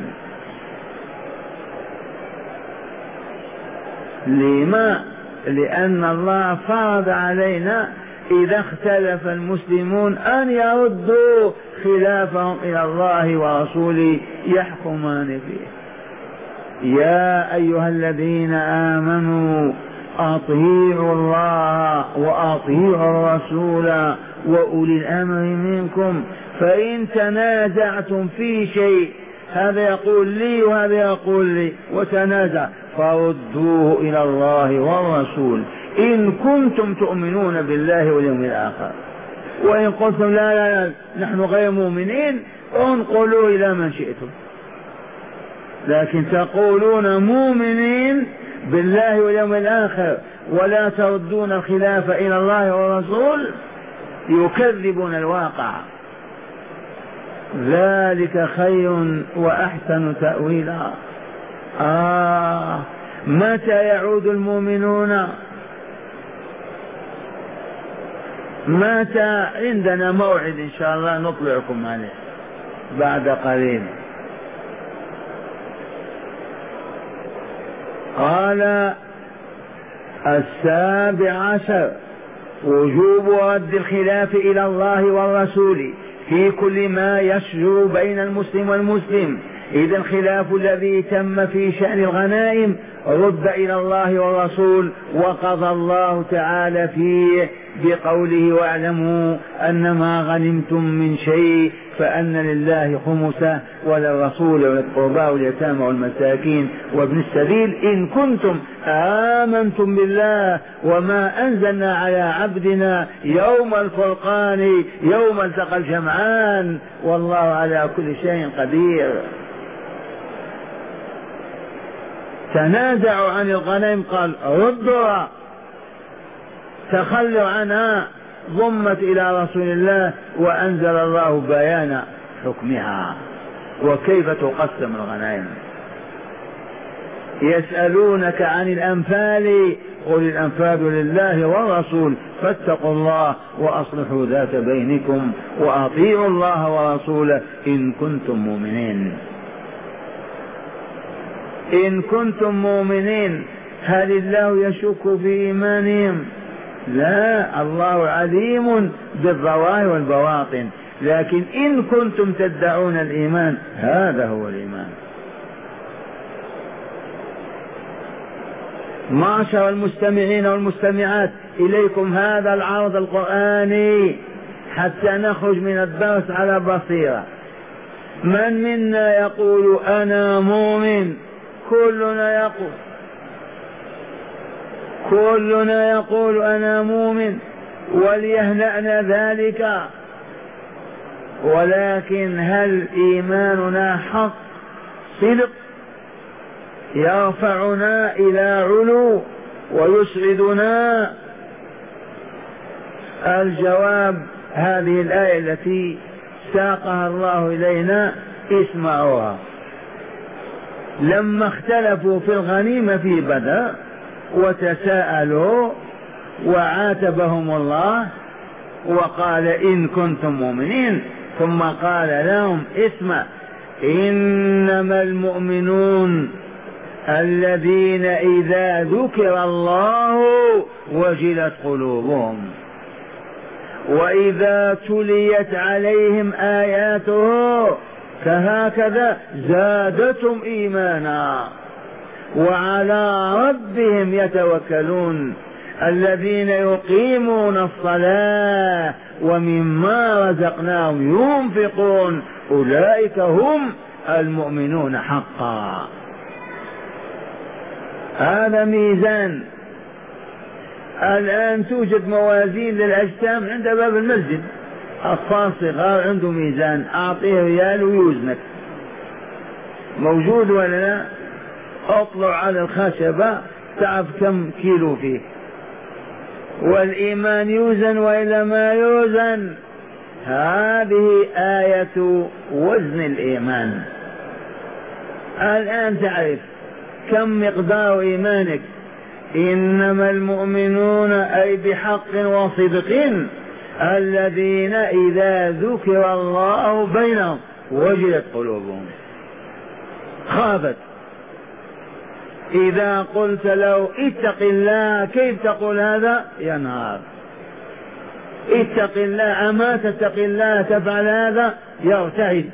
لما؟ لأن الله فرض علينا إذا اختلف المسلمون أن يردوا خلافهم إلى الله ورسوله يحكمان فيه. يا أيها الذين آمنوا أطيعوا الله وأطيعوا الرسول وأولي الأمر منكم، فإن تنازعتم في شيء، هذا يقول لي وهذا يقول لي وتنازع، فردوه إلى الله والرسول إن كنتم تؤمنون بالله واليوم الآخر. وإن قلتم لا نحن غير مؤمنين، انقلوا إلى من شئتم. لكن تقولون مؤمنين بالله واليوم الآخر ولا تردون الخلاف إلى الله والرسول، يكذبون الواقع. ذلك خير وأحسن تأويلا. متى يعود المؤمنون؟ متى؟ عندنا موعد إن شاء الله نطلعكم عليه بعد قليل. قال 17 وجوب رد الخلاف إلى الله والرسول في كل ما يشجر بين المسلم والمسلم، إذا الخلاف الذي تم في شأن الغنائم رد إلى الله والرسول وقضى الله تعالى فيه بقوله: واعلموا أن ما غنمتم من شيء فأن لله خمسه وللرسول وللقربى واليتامى والمساكين وابن السبيل إن كنتم آمنتم بالله وما أنزلنا على عبدنا يوم الفرقان يوم التقى الجمعان والله على كل شيء قدير. تنازعوا عن الغنائم، قال ردوا، تخلوا عنها، ضمت إلى رسول الله وأنزل الله بيان حكمها وكيف تقسم الغنائم. يسألونك عن الأنفال قل الأنفال لله والرسول فاتقوا الله وأصلحوا ذات بينكم وأطيعوا الله ورسوله إن كنتم مؤمنين. إن كنتم مؤمنين. هل الله يشك في إيمانهم؟ لا، الله عليم بالظواهر والبواطن، لكن إن كنتم تدعون الإيمان هذا هو الإيمان. معشر المستمعين والمستمعات، إليكم هذا العرض القرآني حتى نخرج من الدرس على بصيرة. من منا يقول أنا مؤمن؟ كلنا يقول أنا مؤمن، وليهنأنا ذلك، ولكن هل إيماننا حق صدق يرفعنا إلى علو ويسعدنا؟ الجواب هذه الآية التي ساقها الله إلينا، اسمعوها. لما اختلفوا في الغنيمة في بدر وتساءلوا وعاتبهم الله وقال إن كنتم مؤمنين، ثم قال لهم اسمع، إنما المؤمنون الذين إذا ذكر الله وجلت قلوبهم وإذا تليت عليهم آياته فهكذا زادتهم إيمانا وعلى ربهم يتوكلون الذين يقيمون الصلاة ومما رزقناهم ينفقون أولئك هم المؤمنون حقا. هذا ميزان. الآن توجد موازين للأجسام عند باب المسجد، أطفال صغار عنده ميزان، أعطيه ريال ويوزنك، موجود ولا لا؟ اطلع على الخشبة تعرف كم كيلو فيه. والإيمان يوزن وإلا ما يوزن. هذه آية وزن الإيمان. الآن تعرف كم مقدار إيمانك. إنما المؤمنون أي بحق وصدق الذين إذا ذكر الله بينهم وجلت قلوبهم. خافت. إذا قلت له اتق الله كيف تقول هذا؟ ينهار. اتق الله، أما تتق الله تفعل هذا يرتعد.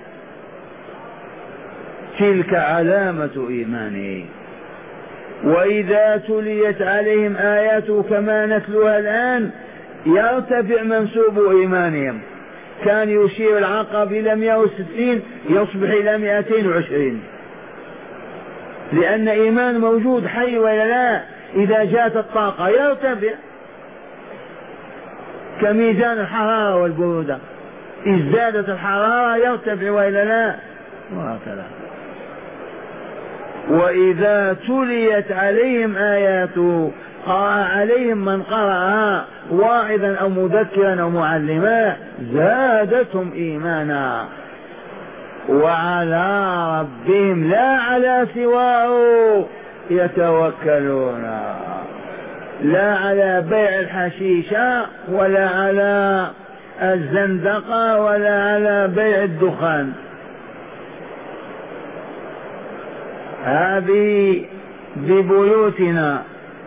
تلك علامة إيمانه. وإذا تليت عليهم آياته كما نتلوها الآن يرتفع منسوب إيمانهم. كان يشير العقب إلى 160 يصبح إلى 220، لأن إيمان موجود حي ولا لا؟ إذا جاءت الطاقة يرتفع كميزان الحرارة والبرودة، ازدادت الحرارة يرتفع ولا لا؟ وهكذا. وإذا تليت عليهم آياته، قرأ عليهم من قرأها واعظا أو مذكرا أو معلما زادتهم إيمانا وعلى ربهم لا على سواه يتوكلون. لا على بيع الحشيشة ولا على الزندقة ولا على بيع الدخان. هذه ببيوتنا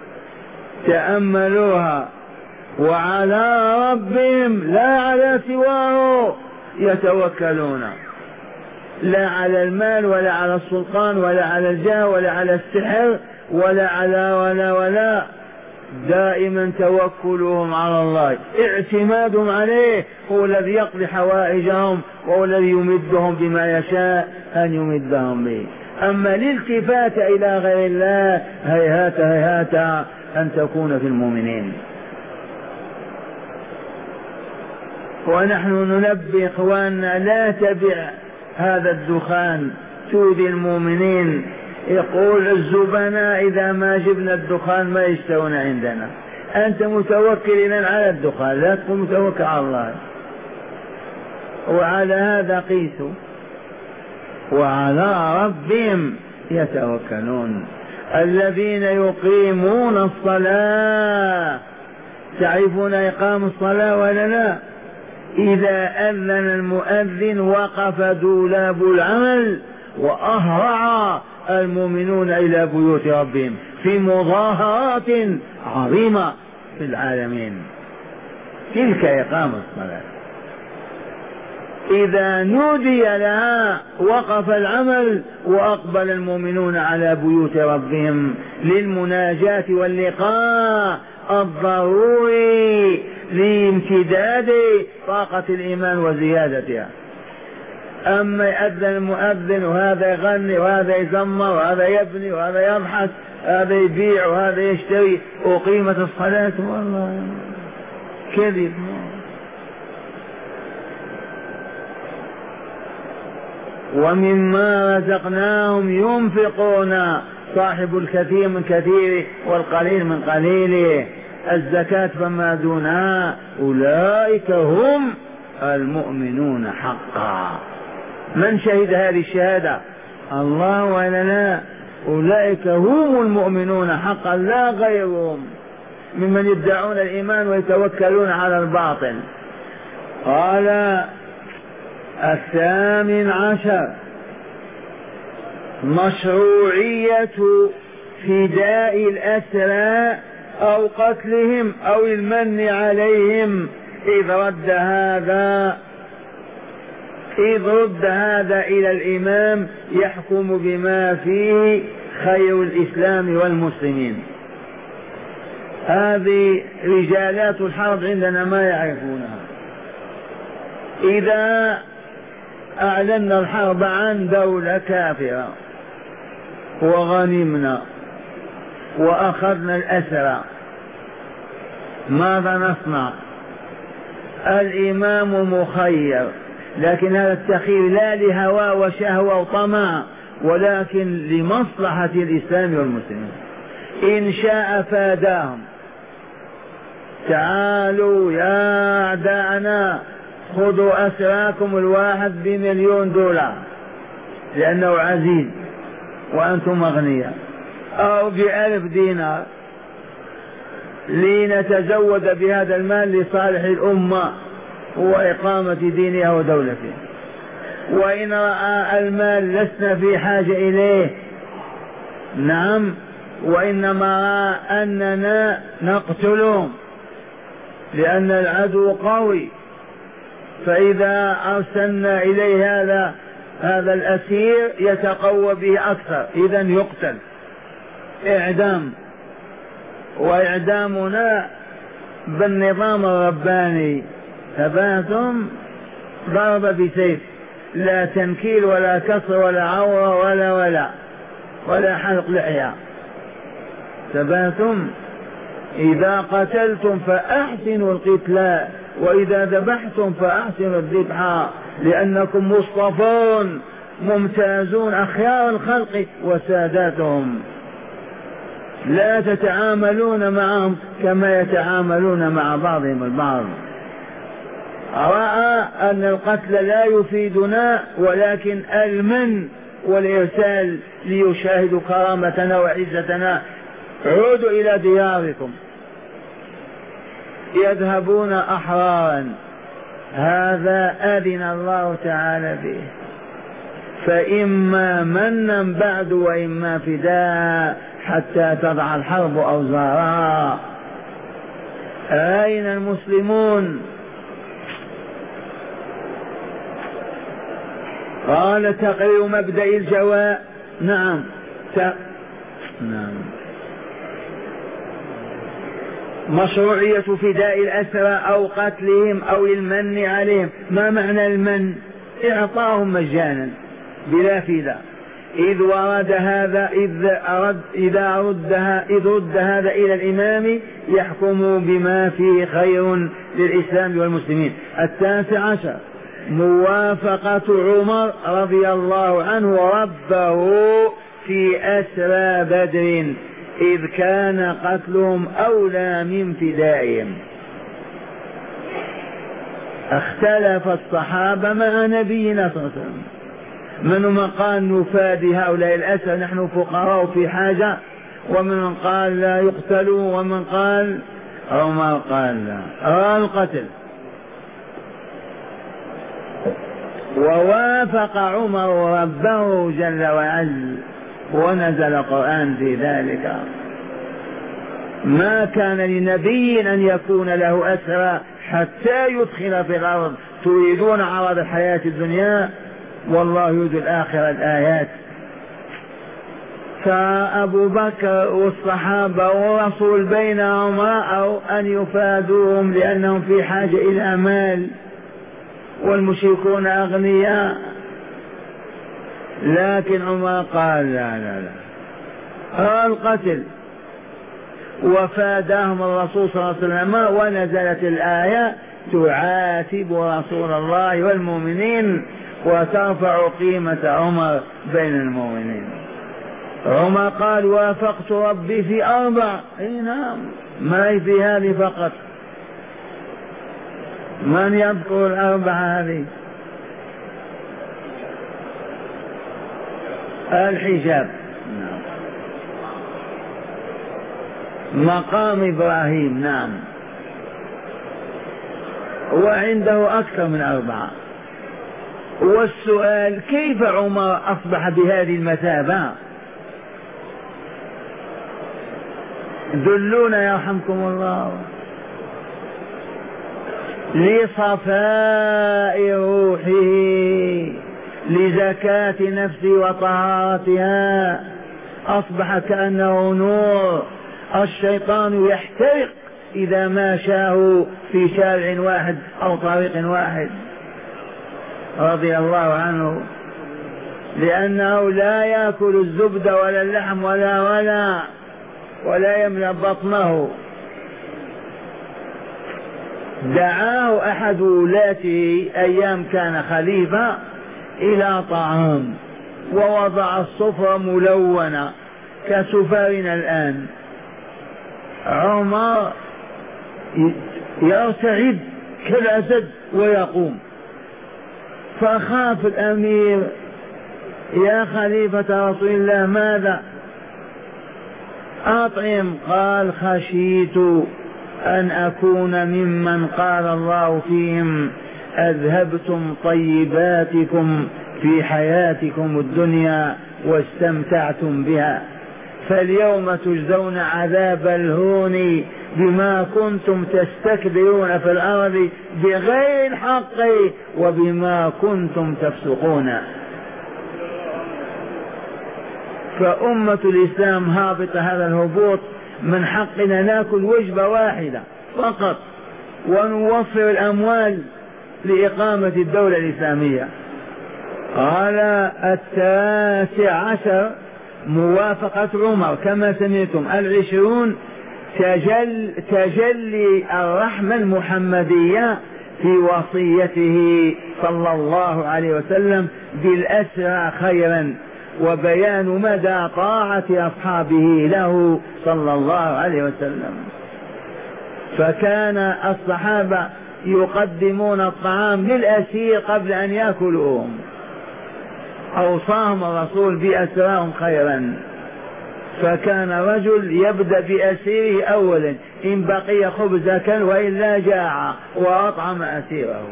تأملوها. وعلى ربهم لا على سواه يتوكلون، لا على المال ولا على السلطان ولا على الجاه ولا على السحر ولا على ولا دائما توكلهم على الله، اعتمادهم عليه، هو الذي يقضي حوائجهم وهو الذي يمدهم بما يشاء أن يمدهم به. أما الالتفات إلى غير الله هيهات هيهات أن تكون في المؤمنين. ونحن ننبه إخواننا لا تبع هذا الدخان تؤذي المؤمنين. يقول الزبناء إذا ما جبنا الدخان ما يشترون عندنا. أنت متوكل على الدخان، لا تكون متوكل على الله. وعلى هذا قيسوا. وعلى ربهم يتوكلون الذين يقيمون الصلاة. تعرفون إقام الصلاة ولا لا؟ إذا أذن المؤذن وقف دولاب العمل وأهرع المؤمنون إلى بيوت ربهم في مظاهرات عظيمة في العالمين. تلك إقامة الصلاة. إذا نودي لها وقف العمل وأقبل المؤمنون على بيوت ربهم للمناجاة واللقاء الضروري لامتداد طاقة الإيمان وزيادتها. أما يأذن المؤذن وهذا يغني وهذا يزمر وهذا يبني وهذا يضحك، هذا يبيع وهذا يشتري، أقيمت الصلاة، والله كذب. ومما رزقناهم ينفقون، صاحب الكثير من كثيره والقليل من قليله، الزكاة فما دونها، أولئك هم المؤمنون حقا. من شهد هذه الشهادة؟ الله ولا لا؟ أولئك هم المؤمنون حقا لا غيرهم ممن يدعون الإيمان ويتوكلون على الباطل. قال 18 مشروعية فداء الأسرى أو قتلهم أو المن عليهم، إذ رد هذا إلى الإمام يحكم بما فيه خير الإسلام والمسلمين. هذه رجالات الحرب عندنا ما يعرفونها. إذا أعلنا الحرب عن دولة كافرة وغنمنا وأخذنا الأسرى، ماذا نصنع؟ الإمام مخير، لكن هذا التخيير لا لهوى وشهوة وطمع، ولكن لمصلحة الإسلام والمسلمين. إن شاء فاداهم، تعالوا يا أعداءنا خذوا أسراكم الواحد ب1,000,000 لأنه عزيز وأنتم أغنياء، أو ب1000 دينار لنتزود بهذا المال لصالح الأمة وإقامة دينها ودولتها. وإن رأى المال لسنا في حاجة إليه، نعم، وإنما رأى أننا نقتلهم لأن العدو قوي، فإذا أرسلنا إليه هذا الأسير يتقوى به أكثر، إذن يقتل إعدام. وإعدامنا بالنظام الرباني ثباتهم ضرب بسيف، لا تنكيل ولا كسر ولا عورة ولا حلق لحية. ثباتهم إذا قتلتم فأحسنوا القتلى وإذا ذبحتم فأحسنوا الذبح، لأنكم مصطفون ممتازون أخيار الخلق وساداتهم، لا تتعاملون معهم كما يتعاملون مع بعضهم البعض. رأى أن القتل لا يفيدنا، ولكن المن والإرسال ليشاهدوا كرامتنا وعزتنا. عودوا إلى دياركم، يذهبون أحرارا، هذا أذن الله تعالى به، فإما منا بعد وإما فداء حتى تضع الحرب أوزارها. أين المسلمون؟ قال تقرير مبدأ الجواء. نعم مشروعية فداء الأسرى أو قتلهم أو المن عليهم. ما معنى المن؟ إعطاهم مجانا بلا فداء. إذ رد هذا إلى الإمام يحكم بما فيه خير للإسلام والمسلمين. 19 موافقة عمر رضي الله عنه ربه في أسرى بدر، إذ كان قتلهم أولى من فدائهم. اختلف الصحابة مع نبينا صلى الله عليه وسلم، من قال نفادي هؤلاء الأسرى نحن فقراء في حاجة، ومن قال لا يقتلوا، ومن قال عمر قال لا القتل. ووافق عمر ربه جل وعلا ونزل القرآن في ذلك. ما كان لنبي أن يكون له أسرى حتى يدخل في الأرض. تريدون عرض الحياة الدنيا والله يريد الآخرة. الآيات. فأبو بكر والصحابة والرسول بينهم رأوا أن يفادوهم لأنهم في حاجة إلى مال والمشركون أغنياء، لكن عمر قال لا لا لا القتل، وفاداهم الرسول صلى الله عليه وسلم. ونزلت الآية تعاتب رسول الله والمؤمنين وترفع قيمة عمر بين المؤمنين. عمر قال وافقت ربي في 4. نعم، ما في هذه فقط. من يذكر 4 هذه؟ الحجاب، مقام إبراهيم، نعم، وعنده أكثر من 4. والسؤال كيف عمر أصبح بهذه المثابة؟ دلونا يرحمكم الله. لصفاء روحه، لزكاة نفسه وطهارتها، أصبح كأنه نور. الشيطان يحترق إذا ما شاه في شارع واحد أو طريق واحد. رضي الله عنه، لأنه لا يأكل الزبد ولا اللحم ولا يملأ بطنه. دعاه أحد ولاته أيام كان خليفة إلى طعام، ووضع الصفرة ملونة كسفارنا الآن. عمر يرتعد كالأسد ويقوم، فخاف الأمير: يا خليفة رسول الله ماذا؟ أطعم. قال: خشيت أن أكون ممن قال الله فيهم: أذهبتم طيباتكم في حياتكم الدنيا واستمتعتم بها، فاليوم تجزون عذاب الهون بما كنتم تستكبرون في الأرض بغير الحق وبما كنتم تفسقون. فأمة الإسلام هابط هذا الهبوط. من حقنا نأكل وجبة واحدة فقط ونوفر الأموال لإقامة الدولة الإسلامية. قال 19 موافقة عمر كما سمعتم. 20 تجلي الرحمة المحمدية في وصيته صلى الله عليه وسلم بالأسرى خيرا، وبيان مدى طاعة أصحابه له صلى الله عليه وسلم. فكان الصحابة يقدمون الطعام للأسير قبل أن يأكلوهم. أوصاهم الرسول بأسراهم خيرا، فكان رجل يبدأ بأسيره أولا، إن بقي خبز أكل وإلا جاع وأطعم أسيره.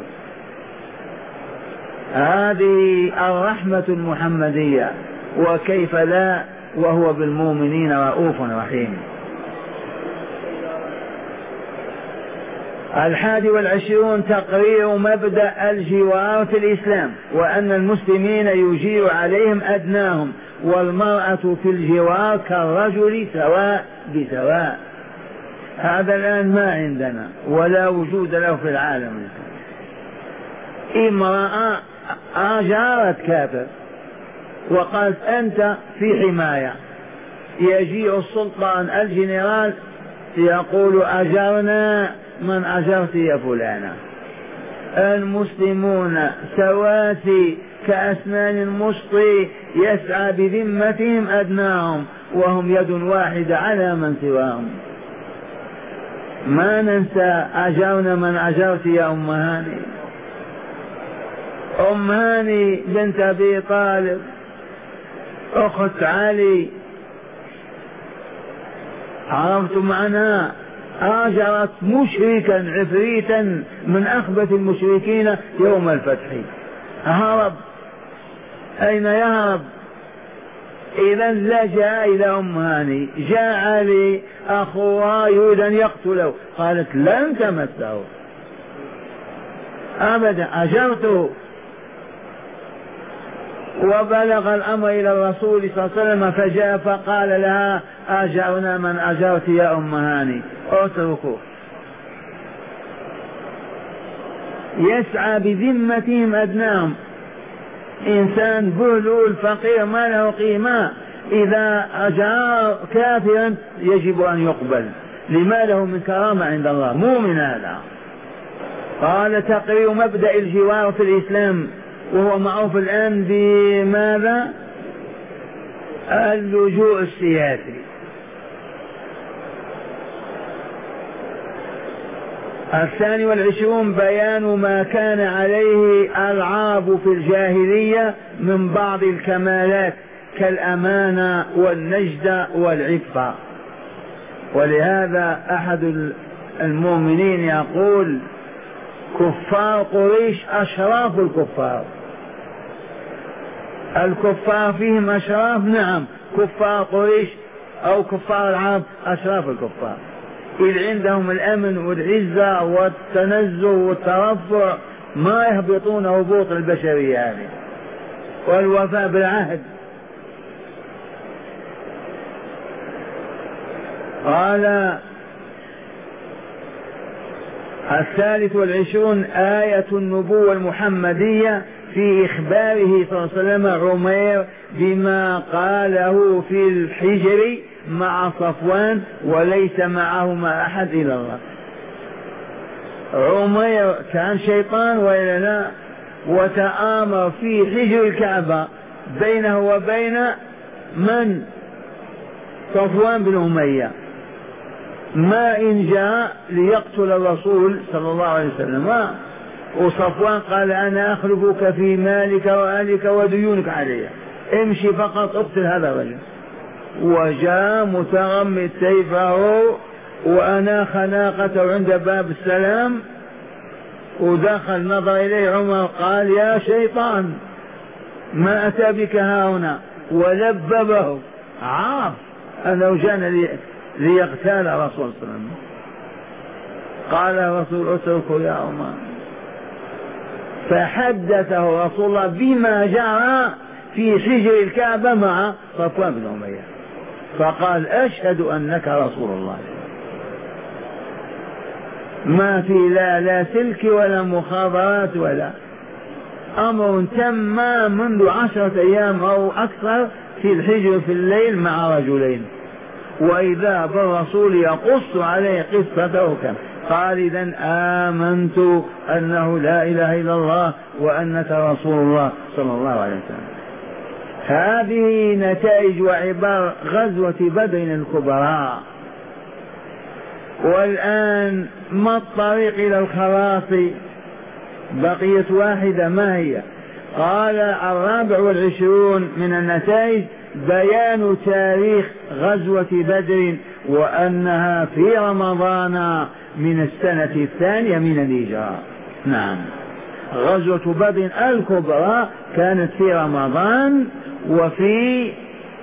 هذه الرحمة المحمدية، وكيف لا وهو بالمؤمنين رؤوف رحيم. 21 تقرير مبدأ الجوار في الإسلام، وأن المسلمين يجير عليهم أدناهم، والمرأة في الجوار كالرجل سواء بسواء. هذا الآن ما عندنا ولا وجود له في العالم. امرأة أجارت كافر وقالت أنت في حماية، يجيء السلطان الجنرال يقول: أجرنا من أجرت يا فلانة. المسلمون سواسي كأسنان المشط، يسعى بذمتهم أدناهم وهم يد واحدة على من سواهم. ما ننسى أجرنا من أجرت يا أم هاني. أم هاني بنت أبي طالب أخت علي، عرفتم عنها؟ آجرت مشركا عفريتا من أخبث المشركين يوم الفتح. هرب. أين يهرب؟ إذا لجأ إلى أم هاني، جاء علي أخوها يريد أن يقتله، قالت لن تمسه أبدا، أجرته. وبلغ الأمر إلى الرسول صلى الله عليه وسلم فجاء فقال لها أجرنا من أجرت يا أم هاني، اتركوه. يسعى بذمتهم أدناهم، إنسان بهلول فقير ما له قيمة، إذا أجار كافرا يجب أن يقبل، لما له من كرامة عند الله، مو من هذا. قال تقرير مبدأ الجوار في الإسلام، وهو معروف الآن بماذا؟ اللجوء السياسي. الثاني والعشرون بيان ما كان عليه العرب في الجاهلية من بعض الكمالات كالأمانة والنجدة والعفة. ولهذا أحد المؤمنين يقول كفار قريش أشراف الكفار. الكفار فيهم أشراف، نعم، كفار قريش أو كفار العرب أشراف الكفار، إذ عندهم الأمن والعزة والتنزه والترفع ما يهبطون هبوط البشرية هذه، والوفاء بالعهد. قال الثالث والعشرون آية النبوة المحمدية في إخباره صلى الله عليه وسلم عمير بما قاله في الحجر مع صفوان وليس معهما أحد إلا الله. عمير كان شيطان وإلا لا؟ وتآمر في حجر الكعبة بينه وبين من؟ صفوان بن أمية. ما إن جاء ليقتل الرسول صلى الله عليه وسلم، وصفوان قال أنا أخلفك في مالك وأهلك وديونك علي، امشي فقط اقتل هذا الرجل. وجاء متغمد سيفه وأناخ ناقته عند باب السلام، ودخل نظر إليه عمر قال يا شيطان ما أتى بك هنا، ولببه، عاف أنه جاء ليغتال رسول صلى الله عليه وسلم. قال الرسول اتركه يا عمر، فحدثه رسول الله بما جرى في حجر الكعبة مع صفوان بن أمية، فقال أشهد أنك رسول الله. ما في لا سلك ولا مخابرات ولا أمر، تم منذ 10 أيام أو أكثر في الحجر في الليل مع رجلين، وإذا بالرسول يقص عليه قصته كم. قال إذن آمنت أنه لا إله إلا الله وأنك رسول الله صلى الله عليه وسلم. هذه نتائج وعبار غزوة بدر الكبرى. والآن ما الطريق إلى الخلاص؟ بقيت واحدة، ما هي؟ قال 24 من النتائج بيان تاريخ غزوة بدر، وأنها في رمضان من السنة الثانية من الهجرة. نعم، غزوة بدر الكبرى كانت في رمضان وفي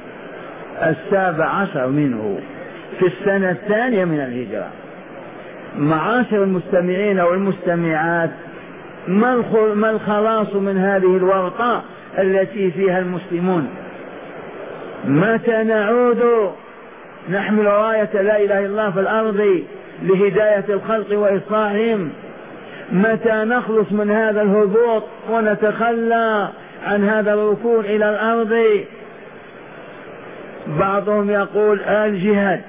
17 منه في السنة الثانية من الهجرة. معاشر المستمعين والمستمعات، ما الخلاص من هذه الورطة التي فيها المسلمون؟ متى نعود نحمل راية لا إله إلا الله في الأرض لهداية الخلق وإصلاحهم؟ متى نخلص من هذا الهبوط ونتخلى عن هذا الركون إلى الأرض؟ بعضهم يقول الجهاد،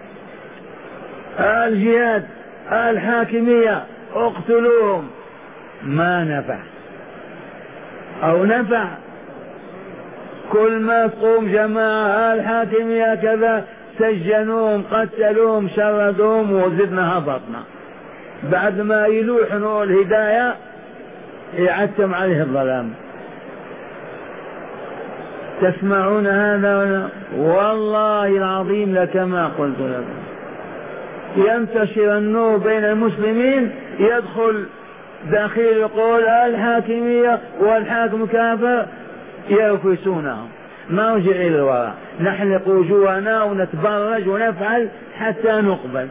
الجهاد، الحاكمية، اقتلوهم. ما نفع أو نفع؟ كل ما تقوم جماعة الحاكمية كذا، سجنوهم، قتلوهم، شردوهم، وزدنا هبطنا. بعد ما يلوحنوا الهداية يعتم عليه الظلام. تسمعون هذا؟ والله العظيم لكما قلت لكم، ينتشر النور بين المسلمين، يدخل داخل يقول الحاكمية والحاكم كافر، يرفسونهم. نرجع إلى الوراء، نحلق وجوهنا ونتبرج ونفعل حتى نقبل.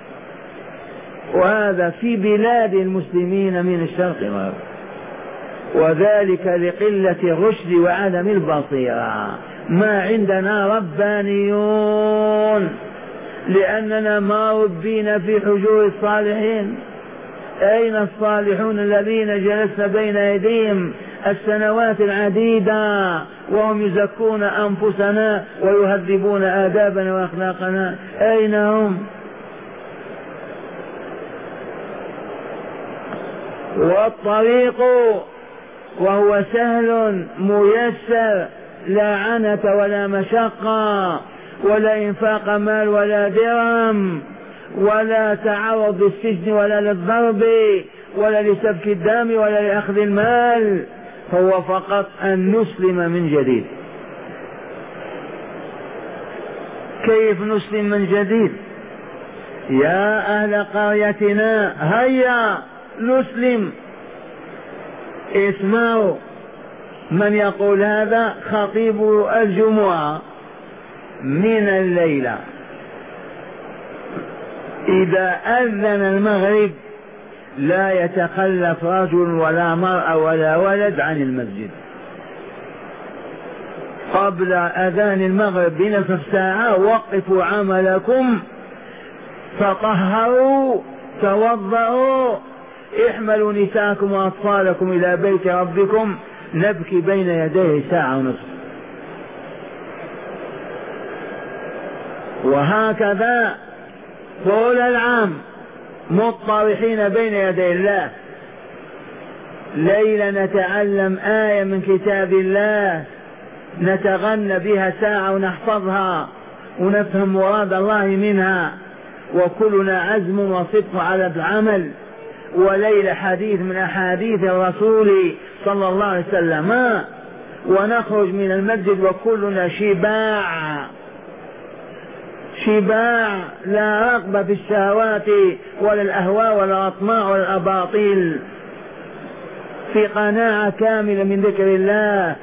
وهذا في بلاد المسلمين من الشرق والغرب، وذلك لقلة الرشد وعدم البصيرة. ما عندنا ربانيون لأننا ما ربينا في حجور الصالحين. أين الصالحون الذين جلسنا بين أيديهم السنوات العديدة وهم يزكون أنفسنا ويهذبون آدابنا وأخلاقنا؟ أين هم؟ والطريق وهو سهل ميسر، لا عنة ولا مشقة ولا إنفاق مال ولا درهم ولا تعرض للسجن ولا للضرب ولا لسفك الدم ولا لأخذ المال، هو فقط أن نسلم من جديد. كيف نسلم من جديد؟ يا أهل قريتنا هيا نسلم. اسمعوا من يقول هذا، خطيب الجمعة من الليلة إذا أذن المغرب لا يتخلف رجل ولا مرأة ولا ولد عن المسجد قبل أذان المغرب بنصف ساعة. وقفوا عملكم، تطهروا، توضؤوا، احملوا نساءكم وأطفالكم إلى بيت ربكم، نبكي بين يديه ساعة ونصف. وهكذا طول العام مضطرحين بين يدي الله. ليلة نتعلم آية من كتاب الله نتغنى بها ساعة ونحفظها ونفهم مراد الله منها، وكلنا عزم وصدق على العمل. وليلة حديث من أحاديث الرسول صلى الله عليه وسلم، ونخرج من المسجد وكلنا شباع شباع، لا رغبة في الشهوات ولا الأهواء ولا الأطماع ولا الأباطيل، في قناعة كاملة من ذكر الله.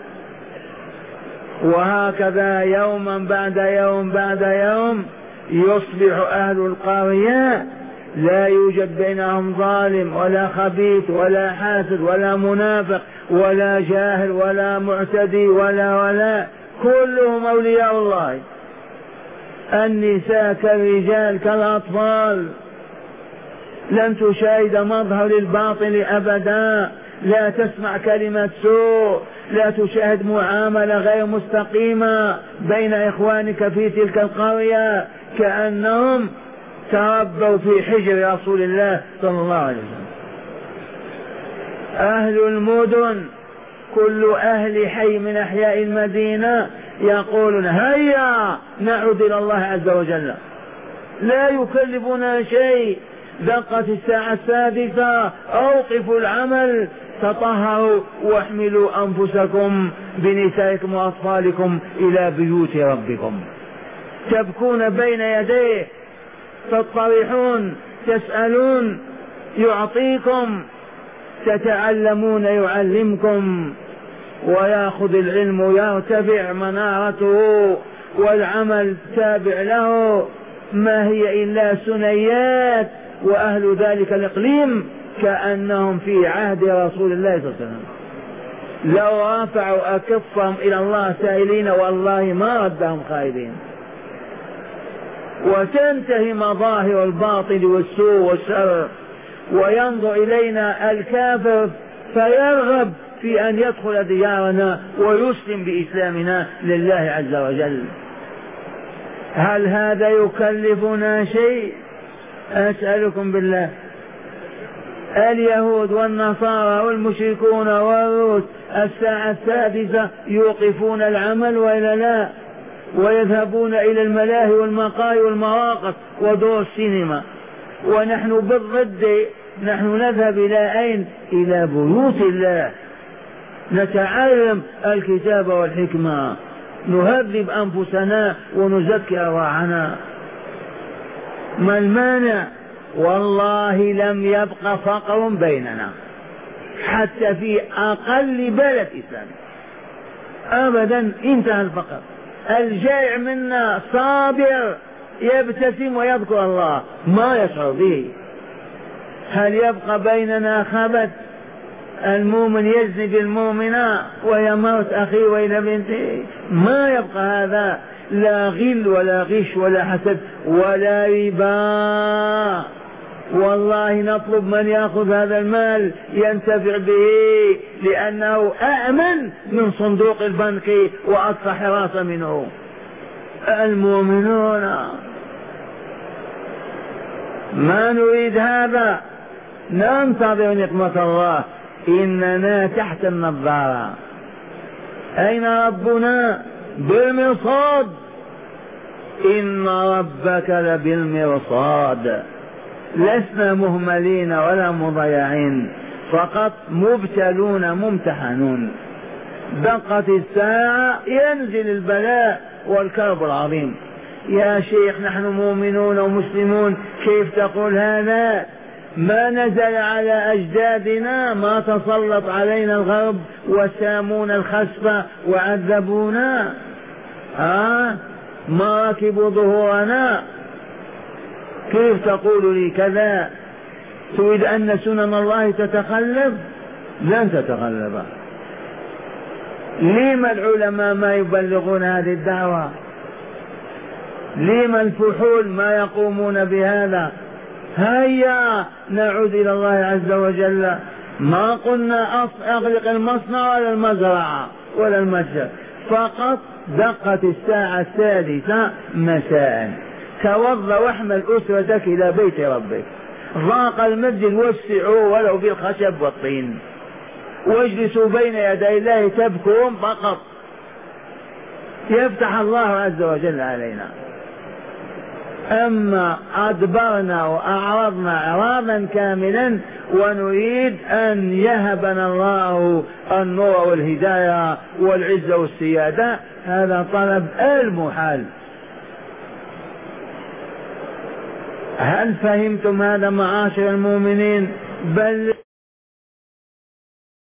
وهكذا يوما بعد يوم بعد يوم يصبح أهل القرية لا يوجد بينهم ظالم ولا خبيث ولا حاسد ولا منافق ولا جاهل ولا معتدي ولا كلهم أولياء الله. النساء كالرجال كالأطفال، لن تشاهد مظهر للباطل أبدا، لا تسمع كلمة سوء، لا تشاهد معاملة غير مستقيمة بين إخوانك في تلك القرية، كأنهم تربوا في حجر رسول الله صلى الله عليه وسلم. أهل المدن كل أهل حي من أحياء المدينة يقولون هيا نعود إلى الله عز وجل، لا يكلفنا شيء. دقت الساعة 6 أوقفوا العمل، تطهروا واحملوا أنفسكم بنسائكم وأطفالكم إلى بيوت ربكم. تبكون بين يديه، تطرحون، تسألون يعطيكم، تتعلمون يعلمكم، ويأخذ العلم يرتفع منارته والعمل تابع له. ما هي إلا ثنيات، وأهل ذلك الإقليم كأنهم في عهد رسول الله صلى الله عليه وسلم. لو رفعوا أكفهم إلى الله سائلين والله ما ردهم خائبين. وتنتهي مظاهر الباطل والسوء والشر، وينظر إلينا الكافر فيرغب في أن يدخل ديارنا ويسلم بإسلامنا لله عز وجل. هل هذا يكلفنا شيء؟ أسألكم بالله، اليهود والنصارى والمشركون والروس الساعة 6 يوقفون العمل وإلا لا؟ ويذهبون إلى الملاهي والمقاهي والمواقف ودور السينما، ونحن بالضد، نحن نذهب إلى أين؟ إلى بيوت الله، نتعلم الكتاب والحكمة، نهذب أنفسنا ونزكي أرواحنا. ما المانع؟ والله لم يبق فقر بيننا حتى في أقل بلد إسلامي، أبدا، انتهى الفقر. الجائع منا صابر يبتسم ويذكر الله ما يشعر به. هل يبقى بيننا خبث؟ المؤمن يزني بالمؤمنة ويموت أخيه وإلى بنته، ما يبقى هذا. لا غل ولا غش ولا حسد ولا ربا. والله نطلب من يأخذ هذا المال ينتفع به، لأنه أأمن من صندوق البنك وأكثر حراسة منه. المؤمنون ما نريد هذا، ننتظر نقمة الله. إننا تحت النظارة. أين ربنا؟ بالمرصاد. إن ربك لبالمرصاد. لسنا مهملين ولا مضيعين، فقط مبتلون ممتحنون. دقت الساعة ينزل البلاء والكرب العظيم. يا شيخ نحن مؤمنون ومسلمون، كيف تقول هذا؟ ما نزل على أجدادنا، ما تسلط علينا الغرب وسامونا الخسف وعذبونا، ما ركبوا ظهورنا. كيف تقول لي كذا؟ تريد أن سنن الله تتخلف؟ لن تتخلف. لما العلماء ما يبلغون هذه الدعوة؟ لما الفحول ما يقومون بهذا؟ هيا نعود إلى الله عز وجل. ما قلنا أغلق المصنع ولا المزرعة ولا المتجر، فقط دقت الساعة 6 مساء. توضأ واحمل أسرتك إلى بيت ربك. ضاق المسجد وسعوا ولو بالخشب والطين، واجلسوا بين يدي الله تبكون فقط، يفتح الله عز وجل علينا. أما أدبرنا وأعرضنا إعراضا كاملا ونريد أن يهبنا الله النور والهداية والعزة والسيادة، هذا طلب المحال. هل فهمتم هذا معاشر المؤمنين؟ بل